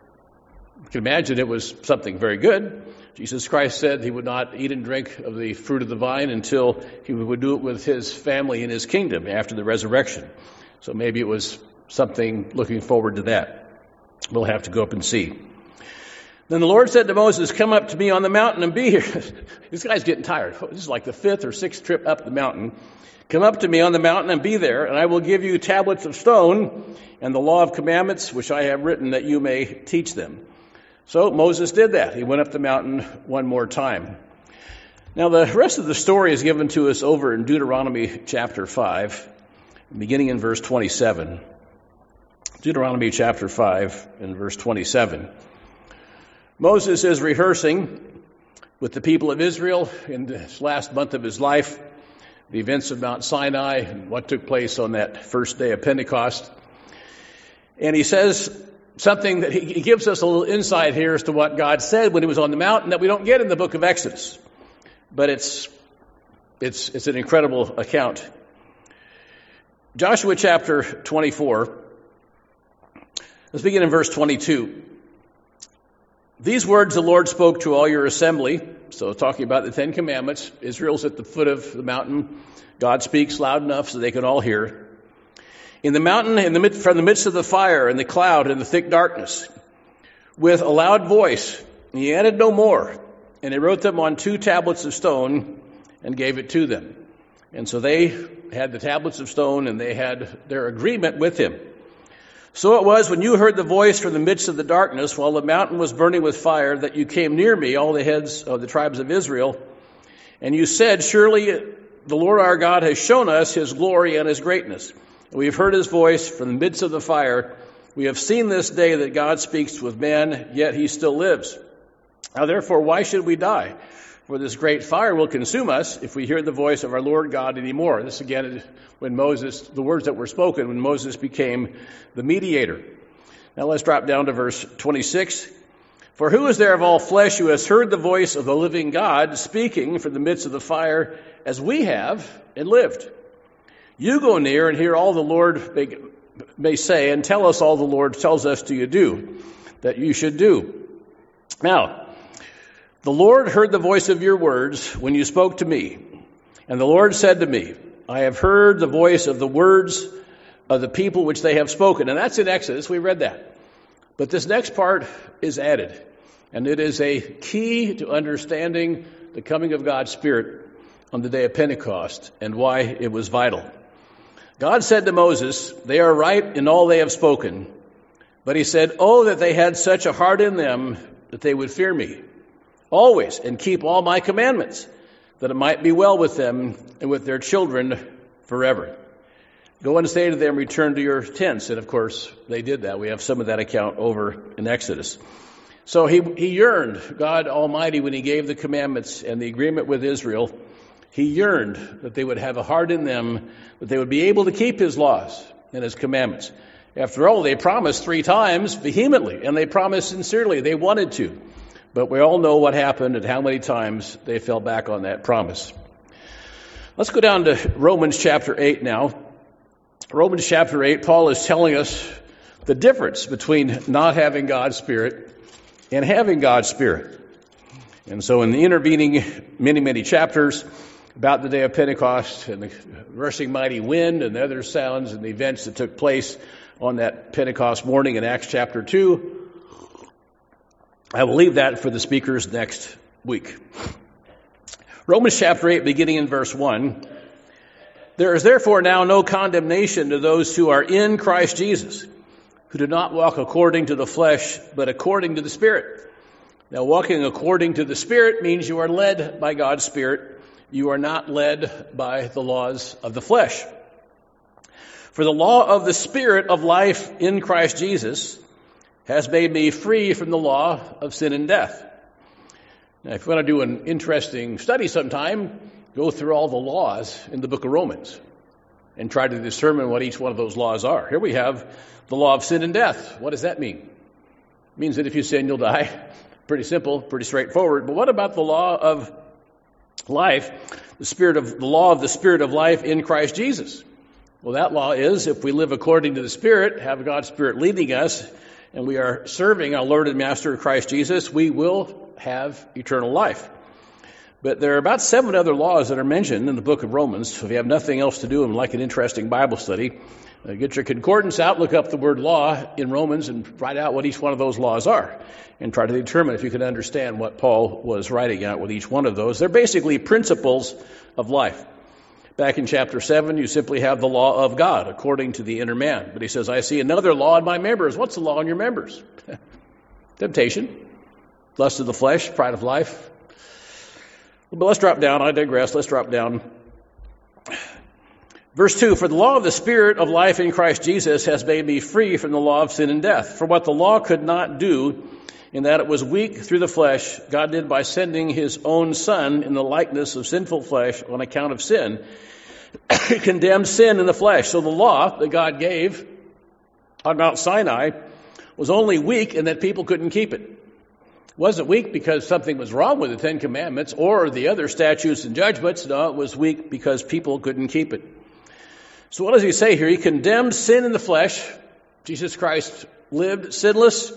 You can imagine it was something very good. Jesus Christ said he would not eat and drink of the fruit of the vine until he would do it with his family in his kingdom after the resurrection. So maybe it was something looking forward to that. We'll have to go up and see. Then the Lord said to Moses, "Come up to me on the mountain and be here." This guy's getting tired. This is like the fifth or sixth trip up the mountain. "Come up to me on the mountain and be there, and I will give you tablets of stone and the law of commandments, which I have written, that you may teach them." So Moses did that. He went up the mountain one more time. Now the rest of the story is given to us over in Deuteronomy chapter five, beginning in verse twenty-seven. Deuteronomy chapter five and verse twenty-seven. Moses is rehearsing with the people of Israel in this last month of his life the events of Mount Sinai and what took place on that first day of Pentecost. And he says something that he gives us a little insight here as to what God said when he was on the mountain that we don't get in the book of Exodus. But it's it's it's an incredible account. Joshua chapter twenty-four. Let's begin in verse twenty-two. These words the Lord spoke to all your assembly. So talking about the Ten Commandments. Israel's at the foot of the mountain. God speaks loud enough so they can all hear. In the mountain, in the mid, from the midst of the fire and the cloud and the thick darkness, with a loud voice, he added no more. And he wrote them on two tablets of stone and gave it to them. And so they had the tablets of stone and they had their agreement with him. So it was when you heard the voice from the midst of the darkness while the mountain was burning with fire that you came near me, all the heads of the tribes of Israel. And you said, surely the Lord our God has shown us his glory and his greatness. We have heard his voice from the midst of the fire. We have seen this day that God speaks with man, yet he still lives. Now therefore, why should we die? For this great fire will consume us if we hear the voice of our Lord God anymore. This again is when Moses, the words that were spoken when Moses became the mediator. Now let's drop down to verse twenty-six. For who is there of all flesh who has heard the voice of the living God speaking from the midst of the fire as we have and lived? You go near and hear all the Lord may, may say and tell us all the Lord tells us to you do, that you should do. Now, the Lord heard the voice of your words when you spoke to me. And the Lord said to me, I have heard the voice of the words of the people which they have spoken. And that's in Exodus. We read that. But this next part is added. And it is a key to understanding the coming of God's Spirit on the day of Pentecost and why it was vital. God said to Moses, they are right in all they have spoken. But he said, oh, that they had such a heart in them that they would fear me always and keep all my commandments, that it might be well with them and with their children forever. Go and say to them, return to your tents. And of course, they did that. We have some of that account over in Exodus. So he, he yearned, God Almighty, when he gave the commandments and the agreement with Israel, he yearned that they would have a heart in them, that they would be able to keep his laws and his commandments. After all, they promised three times vehemently, and they promised sincerely. They wanted to. But we all know what happened and how many times they fell back on that promise. Let's go down to Romans chapter eight now. Romans chapter eight, Paul is telling us the difference between not having God's Spirit and having God's Spirit. And so in the intervening many, many chapters about the day of Pentecost and the rushing mighty wind and the other sounds and the events that took place on that Pentecost morning in Acts chapter two, I will leave that for the speakers next week. Romans chapter eight, beginning in verse one. There is therefore now no condemnation to those who are in Christ Jesus, who do not walk according to the flesh, but according to the Spirit. Now, walking according to the Spirit means you are led by God's Spirit. You are not led by the laws of the flesh. For the law of the Spirit of life in Christ Jesus has made me free from the law of sin and death. Now, if you want to do an interesting study sometime, go through all the laws in the book of Romans and try to determine what each one of those laws are. Here we have the law of sin and death. What does that mean? It means that if you sin, you'll die. Pretty simple, pretty straightforward. But what about the law of life, the spirit of the law of the Spirit of life in Christ Jesus? Well, that law is if we live according to the Spirit, have God's Spirit leading us, and we are serving our Lord and Master Christ Jesus, we will have eternal life. But there are about seven other laws that are mentioned in the book of Romans. So if you have nothing else to do and like an interesting Bible study, uh, get your concordance out, look up the word law in Romans and write out what each one of those laws are and try to determine if you can understand what Paul was writing out with each one of those. They're basically principles of life. Back in chapter seven, you simply have the law of God according to the inner man. But he says, I see another law in my members. What's the law in your members? Temptation, lust of the flesh, pride of life. But let's drop down. I digress. Let's drop down. Verse two, for the law of the Spirit of life in Christ Jesus has made me free from the law of sin and death. For what the law could not do, in that it was weak through the flesh, God did by sending his own Son in the likeness of sinful flesh on account of sin. He condemned sin in the flesh. So the law that God gave on Mount Sinai was only weak in that people couldn't keep it. It wasn't weak because something was wrong with the Ten Commandments or the other statutes and judgments. No, it was weak because people couldn't keep it. So what does he say here? He condemned sin in the flesh. Jesus Christ lived sinless.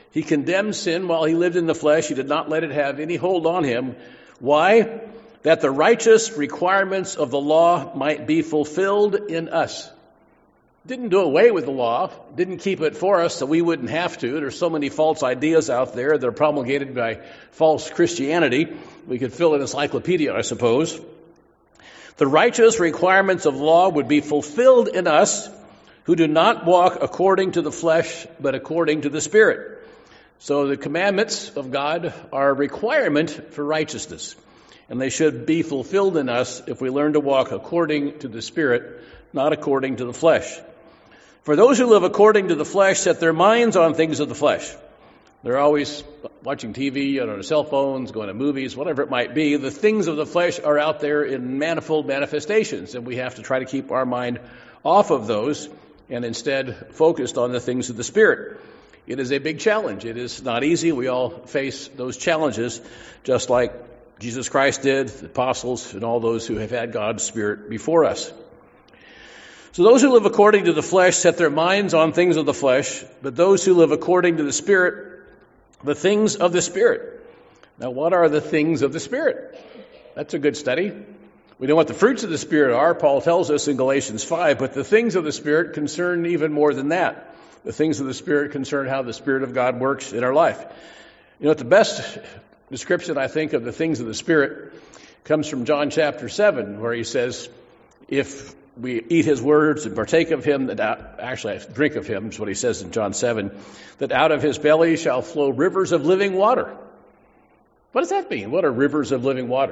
He condemned sin while he lived in the flesh. He did not let it have any hold on him. Why? That the righteous requirements of the law might be fulfilled in us. Didn't do away with the law, didn't keep it for us so we wouldn't have to. There's so many false ideas out there that are promulgated by false Christianity. We could fill an encyclopedia, I suppose. The righteous requirements of law would be fulfilled in us who do not walk according to the flesh, but according to the Spirit. So the commandments of God are a requirement for righteousness, and they should be fulfilled in us if we learn to walk according to the Spirit, not according to the flesh. For those who live according to the flesh set their minds on things of the flesh. They're always watching T V, on their cell phones, going to movies, whatever it might be. The things of the flesh are out there in manifold manifestations, and we have to try to keep our mind off of those and instead focused on the things of the Spirit. It is a big challenge. It is not easy. We all face those challenges, just like Jesus Christ did, the apostles, and all those who have had God's Spirit before us. So those who live according to the flesh set their minds on things of the flesh, but those who live according to the Spirit, the things of the Spirit. Now, what are the things of the Spirit? That's a good study. We know what the fruits of the Spirit are. Paul tells us in Galatians five, but the things of the Spirit concern even more than that. The things of the Spirit concern how the Spirit of God works in our life. You know what, the best description, I think, of the things of the Spirit comes from John chapter seven, where he says, if we eat his words and partake of him, that out, actually drink of him, is what he says in John seven, that out of his belly shall flow rivers of living water. What does that mean? What are rivers of living water?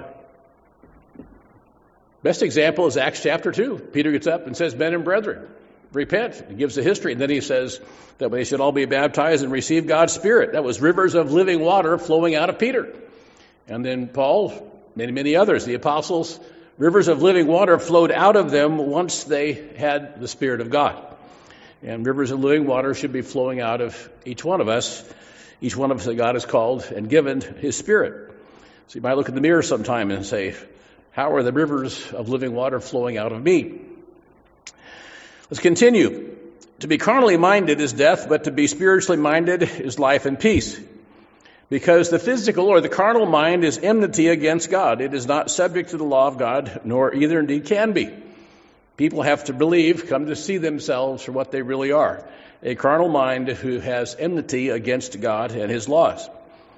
Best example is Acts chapter two. Peter gets up and says, men and brethren, repent. He gives the history, and then he says that they should all be baptized and receive God's Spirit. That was rivers of living water flowing out of Peter. And then Paul, many, many others, the apostles, rivers of living water flowed out of them once they had the Spirit of God. And rivers of living water should be flowing out of each one of us, each one of us that God has called and given his Spirit. So you might look in the mirror sometime and say, how are the rivers of living water flowing out of me? Let's continue. To be carnally minded is death, but to be spiritually minded is life and peace. Because the physical or the carnal mind is enmity against God. It is not subject to the law of God, nor either indeed can be. People have to believe, come to see themselves for what they really are. A carnal mind who has enmity against God and his laws.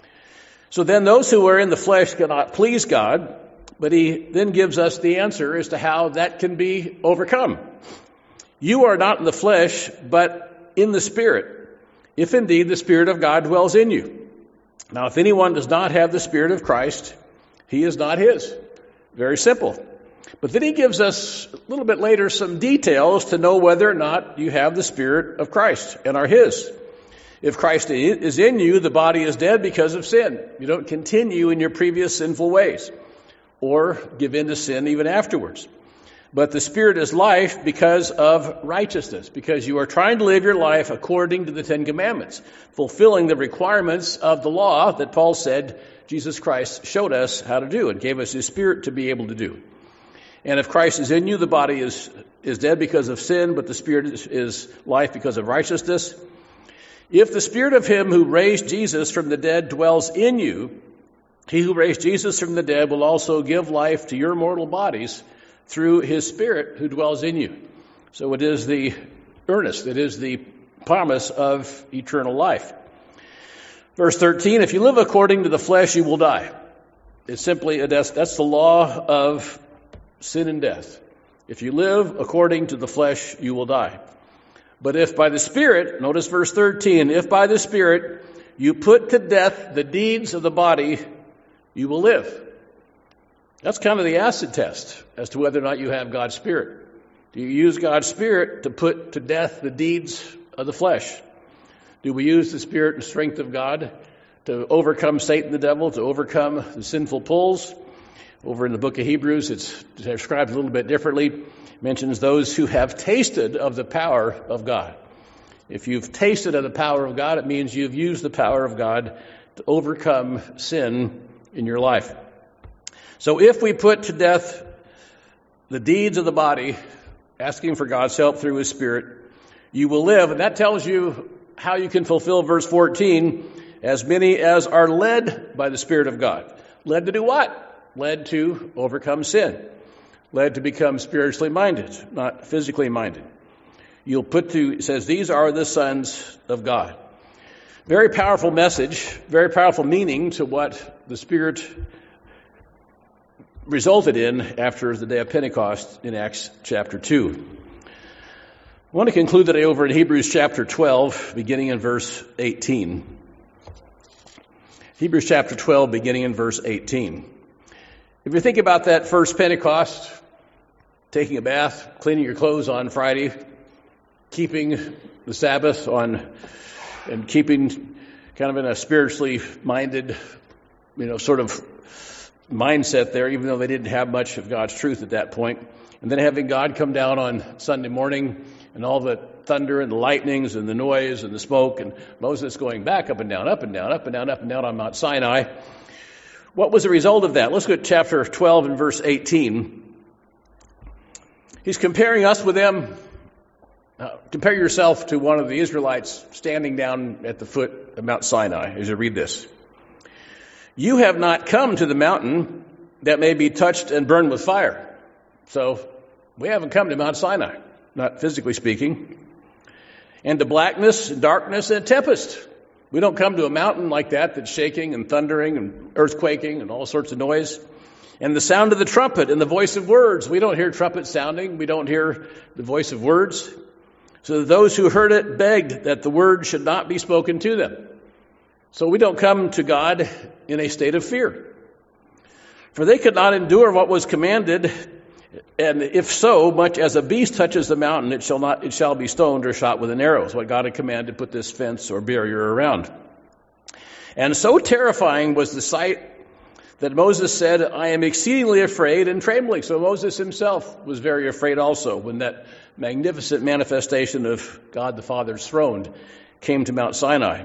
So then those who are in the flesh cannot please God, but he then gives us the answer as to how that can be overcome. You are not in the flesh, but in the Spirit, if indeed the Spirit of God dwells in you. Now, if anyone does not have the Spirit of Christ, he is not his. Very simple. But then he gives us a little bit later some details to know whether or not you have the Spirit of Christ and are his. If Christ is in you, the body is dead because of sin. You don't continue in your previous sinful ways or give in to sin even afterwards. But the Spirit is life because of righteousness, because you are trying to live your life according to the Ten Commandments, fulfilling the requirements of the law that Paul said Jesus Christ showed us how to do and gave us his Spirit to be able to do. And if Christ is in you, the body is, is dead because of sin, but the Spirit is, is life because of righteousness. If the Spirit of him who raised Jesus from the dead dwells in you, he who raised Jesus from the dead will also give life to your mortal bodies through his Spirit who dwells in you. So it is the earnest, it is the promise of eternal life. Verse thirteen, if you live according to the flesh, you will die. It's simply, a death, that's the law of sin and death. If you live according to the flesh, you will die. But if by the Spirit, notice verse thirteen, if by the Spirit you put to death the deeds of the body, you will live. That's kind of the acid test as to whether or not you have God's Spirit. Do you use God's Spirit to put to death the deeds of the flesh? Do we use the Spirit and strength of God to overcome Satan the devil, to overcome the sinful pulls? Over in the book of Hebrews, it's described a little bit differently. It mentions those who have tasted of the power of God. If you've tasted of the power of God, it means you've used the power of God to overcome sin in your life. So if we put to death the deeds of the body, asking for God's help through his Spirit, you will live. And that tells you how you can fulfill verse fourteen, as many as are led by the Spirit of God. Led to do what? Led to overcome sin. Led to become spiritually minded, not physically minded. You'll put to, it says, these are the sons of God. Very powerful message, very powerful meaning to what the Spirit resulted in after the day of Pentecost in Acts chapter two. I want to conclude today over in Hebrews chapter twelve, beginning in verse eighteen. Hebrews chapter twelve, beginning in verse eighteen. If you think about that first Pentecost, taking a bath, cleaning your clothes on Friday, keeping the Sabbath on, and keeping kind of in a spiritually minded, you know, sort of mindset there, even though they didn't have much of God's truth at that point. And then having God come down on Sunday morning and all the thunder and the lightnings and the noise and the smoke and Moses going back up and down, up and down, up and down, up and down on Mount Sinai. What was the result of that? Let's go to chapter twelve and verse eighteen. He's comparing us with them. Uh, compare yourself to one of the Israelites standing down at the foot of Mount Sinai as you read this. You have not come to the mountain that may be touched and burned with fire. So we haven't come to Mount Sinai, not physically speaking. And to blackness, and darkness, and tempest. We don't come to a mountain like that that's shaking and thundering and earthquaking and all sorts of noise. And the sound of the trumpet and the voice of words. We don't hear trumpets sounding. We don't hear the voice of words. So those who heard it begged that the word should not be spoken to them. So we don't come to God in a state of fear. For they could not endure what was commanded, and if so much as a beast touches the mountain, it shall not, it shall be stoned or shot with an arrow. Is what God had commanded, put this fence or barrier around. And so terrifying was the sight that Moses said, I am exceedingly afraid and trembling. So Moses himself was very afraid also when that magnificent manifestation of God the Father's throne came to Mount Sinai.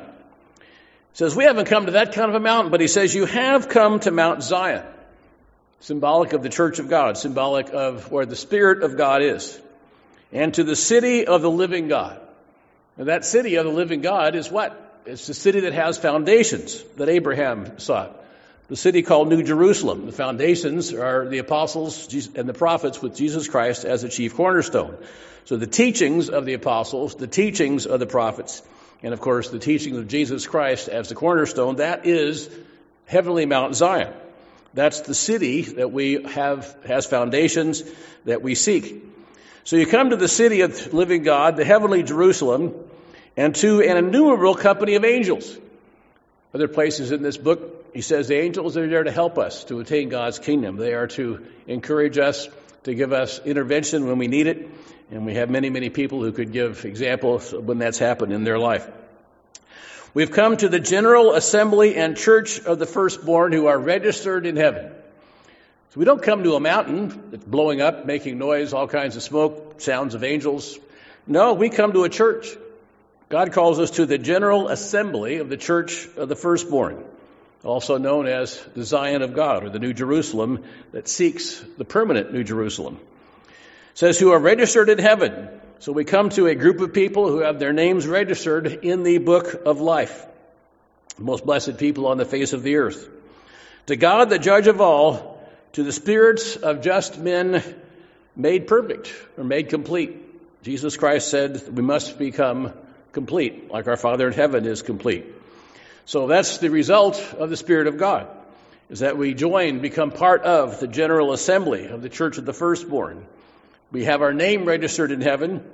He says, we haven't come to that kind of a mountain, but he says, you have come to Mount Zion, symbolic of the church of God, symbolic of where the Spirit of God is, and to the city of the living God. And that city of the living God is what? It's the city that has foundations that Abraham sought. The city called New Jerusalem. The foundations are the apostles and the prophets with Jesus Christ as the chief cornerstone. So the teachings of the apostles, the teachings of the prophets, and of course the teaching of Jesus Christ as the cornerstone, that is heavenly Mount Zion. That's the city that we have, has foundations that we seek. So you come to the city of the living God, the heavenly Jerusalem, and to an innumerable company of angels. Other places in this book, he says the angels are there to help us to attain God's kingdom. They are to encourage us, to give us intervention when we need it. And we have many, many people who could give examples of when that's happened in their life. We've come to the general assembly and church of the firstborn who are registered in heaven. So we don't come to a mountain that's blowing up, making noise, all kinds of smoke, sounds of angels. No, we come to a church. God calls us to the general assembly of the church of the firstborn, also known as the Zion of God, or the New Jerusalem that seeks the permanent New Jerusalem. It says, who are registered in heaven. So we come to a group of people who have their names registered in the book of life. The most blessed people on the face of the earth. To God, the judge of all, to the spirits of just men made perfect or made complete. Jesus Christ said we must become complete, like our Father in heaven is complete. So that's the result of the Spirit of God, is that we join, become part of the general assembly of the church of the firstborn. We have our name registered in heaven.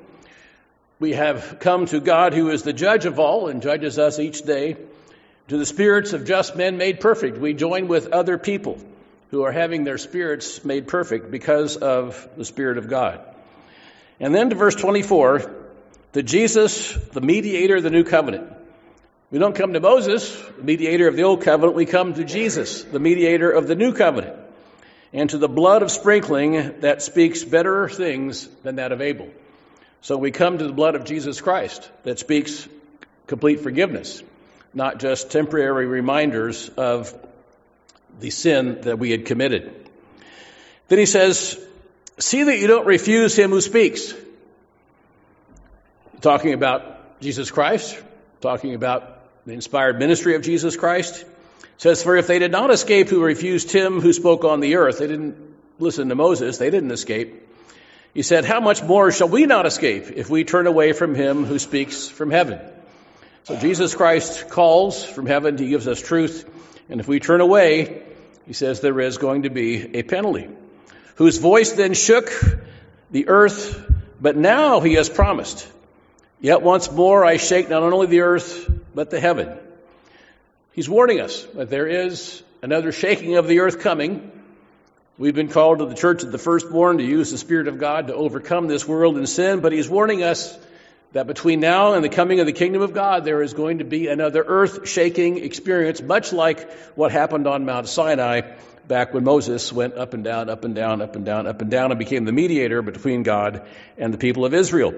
We have come to God who is the judge of all and judges us each day. To the spirits of just men made perfect. We join with other people who are having their spirits made perfect because of the Spirit of God. And then to verse twenty-four, to Jesus, the mediator of the new covenant. We don't come to Moses, the mediator of the old covenant. We come to Jesus, the mediator of the new covenant. And to the blood of sprinkling that speaks better things than that of Abel. So we come to the blood of Jesus Christ that speaks complete forgiveness, not just temporary reminders of the sin that we had committed. Then he says, see that you don't refuse him who speaks. Talking about Jesus Christ, talking about the inspired ministry of Jesus Christ. It says, for if they did not escape who refused him who spoke on the earth, they didn't listen to Moses, they didn't escape. He said, how much more shall we not escape if we turn away from him who speaks from heaven? So Jesus Christ calls from heaven, he gives us truth, and if we turn away, he says there is going to be a penalty. Whose voice then shook the earth, but now he has promised, yet once more I shake not only the earth, but the heaven. He's warning us that there is another shaking of the earth coming. We've been called to the church of the firstborn to use the Spirit of God to overcome this world and sin, but he's warning us that between now and the coming of the kingdom of God, there is going to be another earth-shaking experience, much like what happened on Mount Sinai back when Moses went up and down, up and down, up and down, up and down, and became the mediator between God and the people of Israel.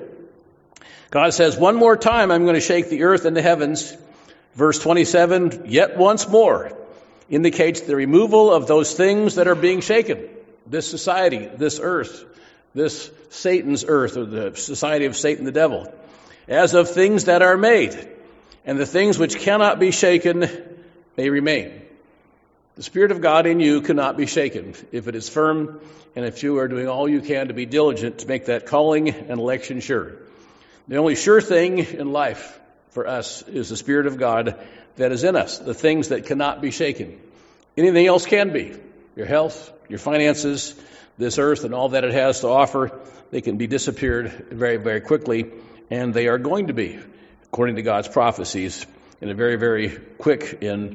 God says, one more time I'm going to shake the earth and the heavens. Verse twenty-seven, yet once more, indicates the removal of those things that are being shaken. This society, this earth, this Satan's earth, or the society of Satan the devil, as of things that are made, and the things which cannot be shaken may remain. The Spirit of God in you cannot be shaken if it is firm, and if you are doing all you can to be diligent to make that calling and election sure. The only sure thing in life for us is the Spirit of God that is in us, the things that cannot be shaken. Anything else can be. Your health, your finances, this earth and all that it has to offer, they can be disappeared very, very quickly, and they are going to be, according to God's prophecies, in a very, very quick, in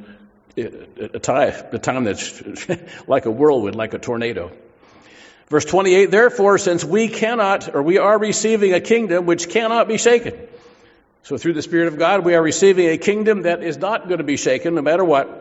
a time, a time that's like a whirlwind, like a tornado. Verse twenty-eight, therefore, since we cannot, or we are receiving a kingdom which cannot be shaken. So through the Spirit of God, we are receiving a kingdom that is not going to be shaken, no matter what.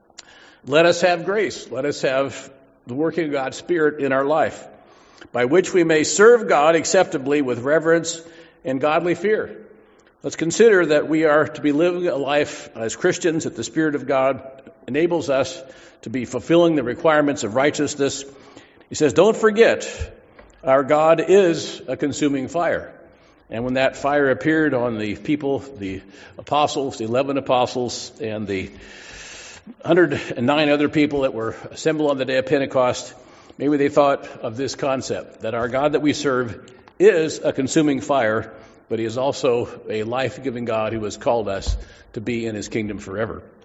Let us have grace. Let us have the working of God's Spirit in our life, by which we may serve God acceptably with reverence and godly fear. Let's consider that we are to be living a life as Christians that the Spirit of God enables us to be fulfilling the requirements of righteousness. He says, don't forget, our God is a consuming fire. And when that fire appeared on the people, the apostles, the eleven apostles, and the one hundred nine other people that were assembled on the day of Pentecost, maybe they thought of this concept, that our God that we serve is a consuming fire, but he is also a life-giving God who has called us to be in his kingdom forever.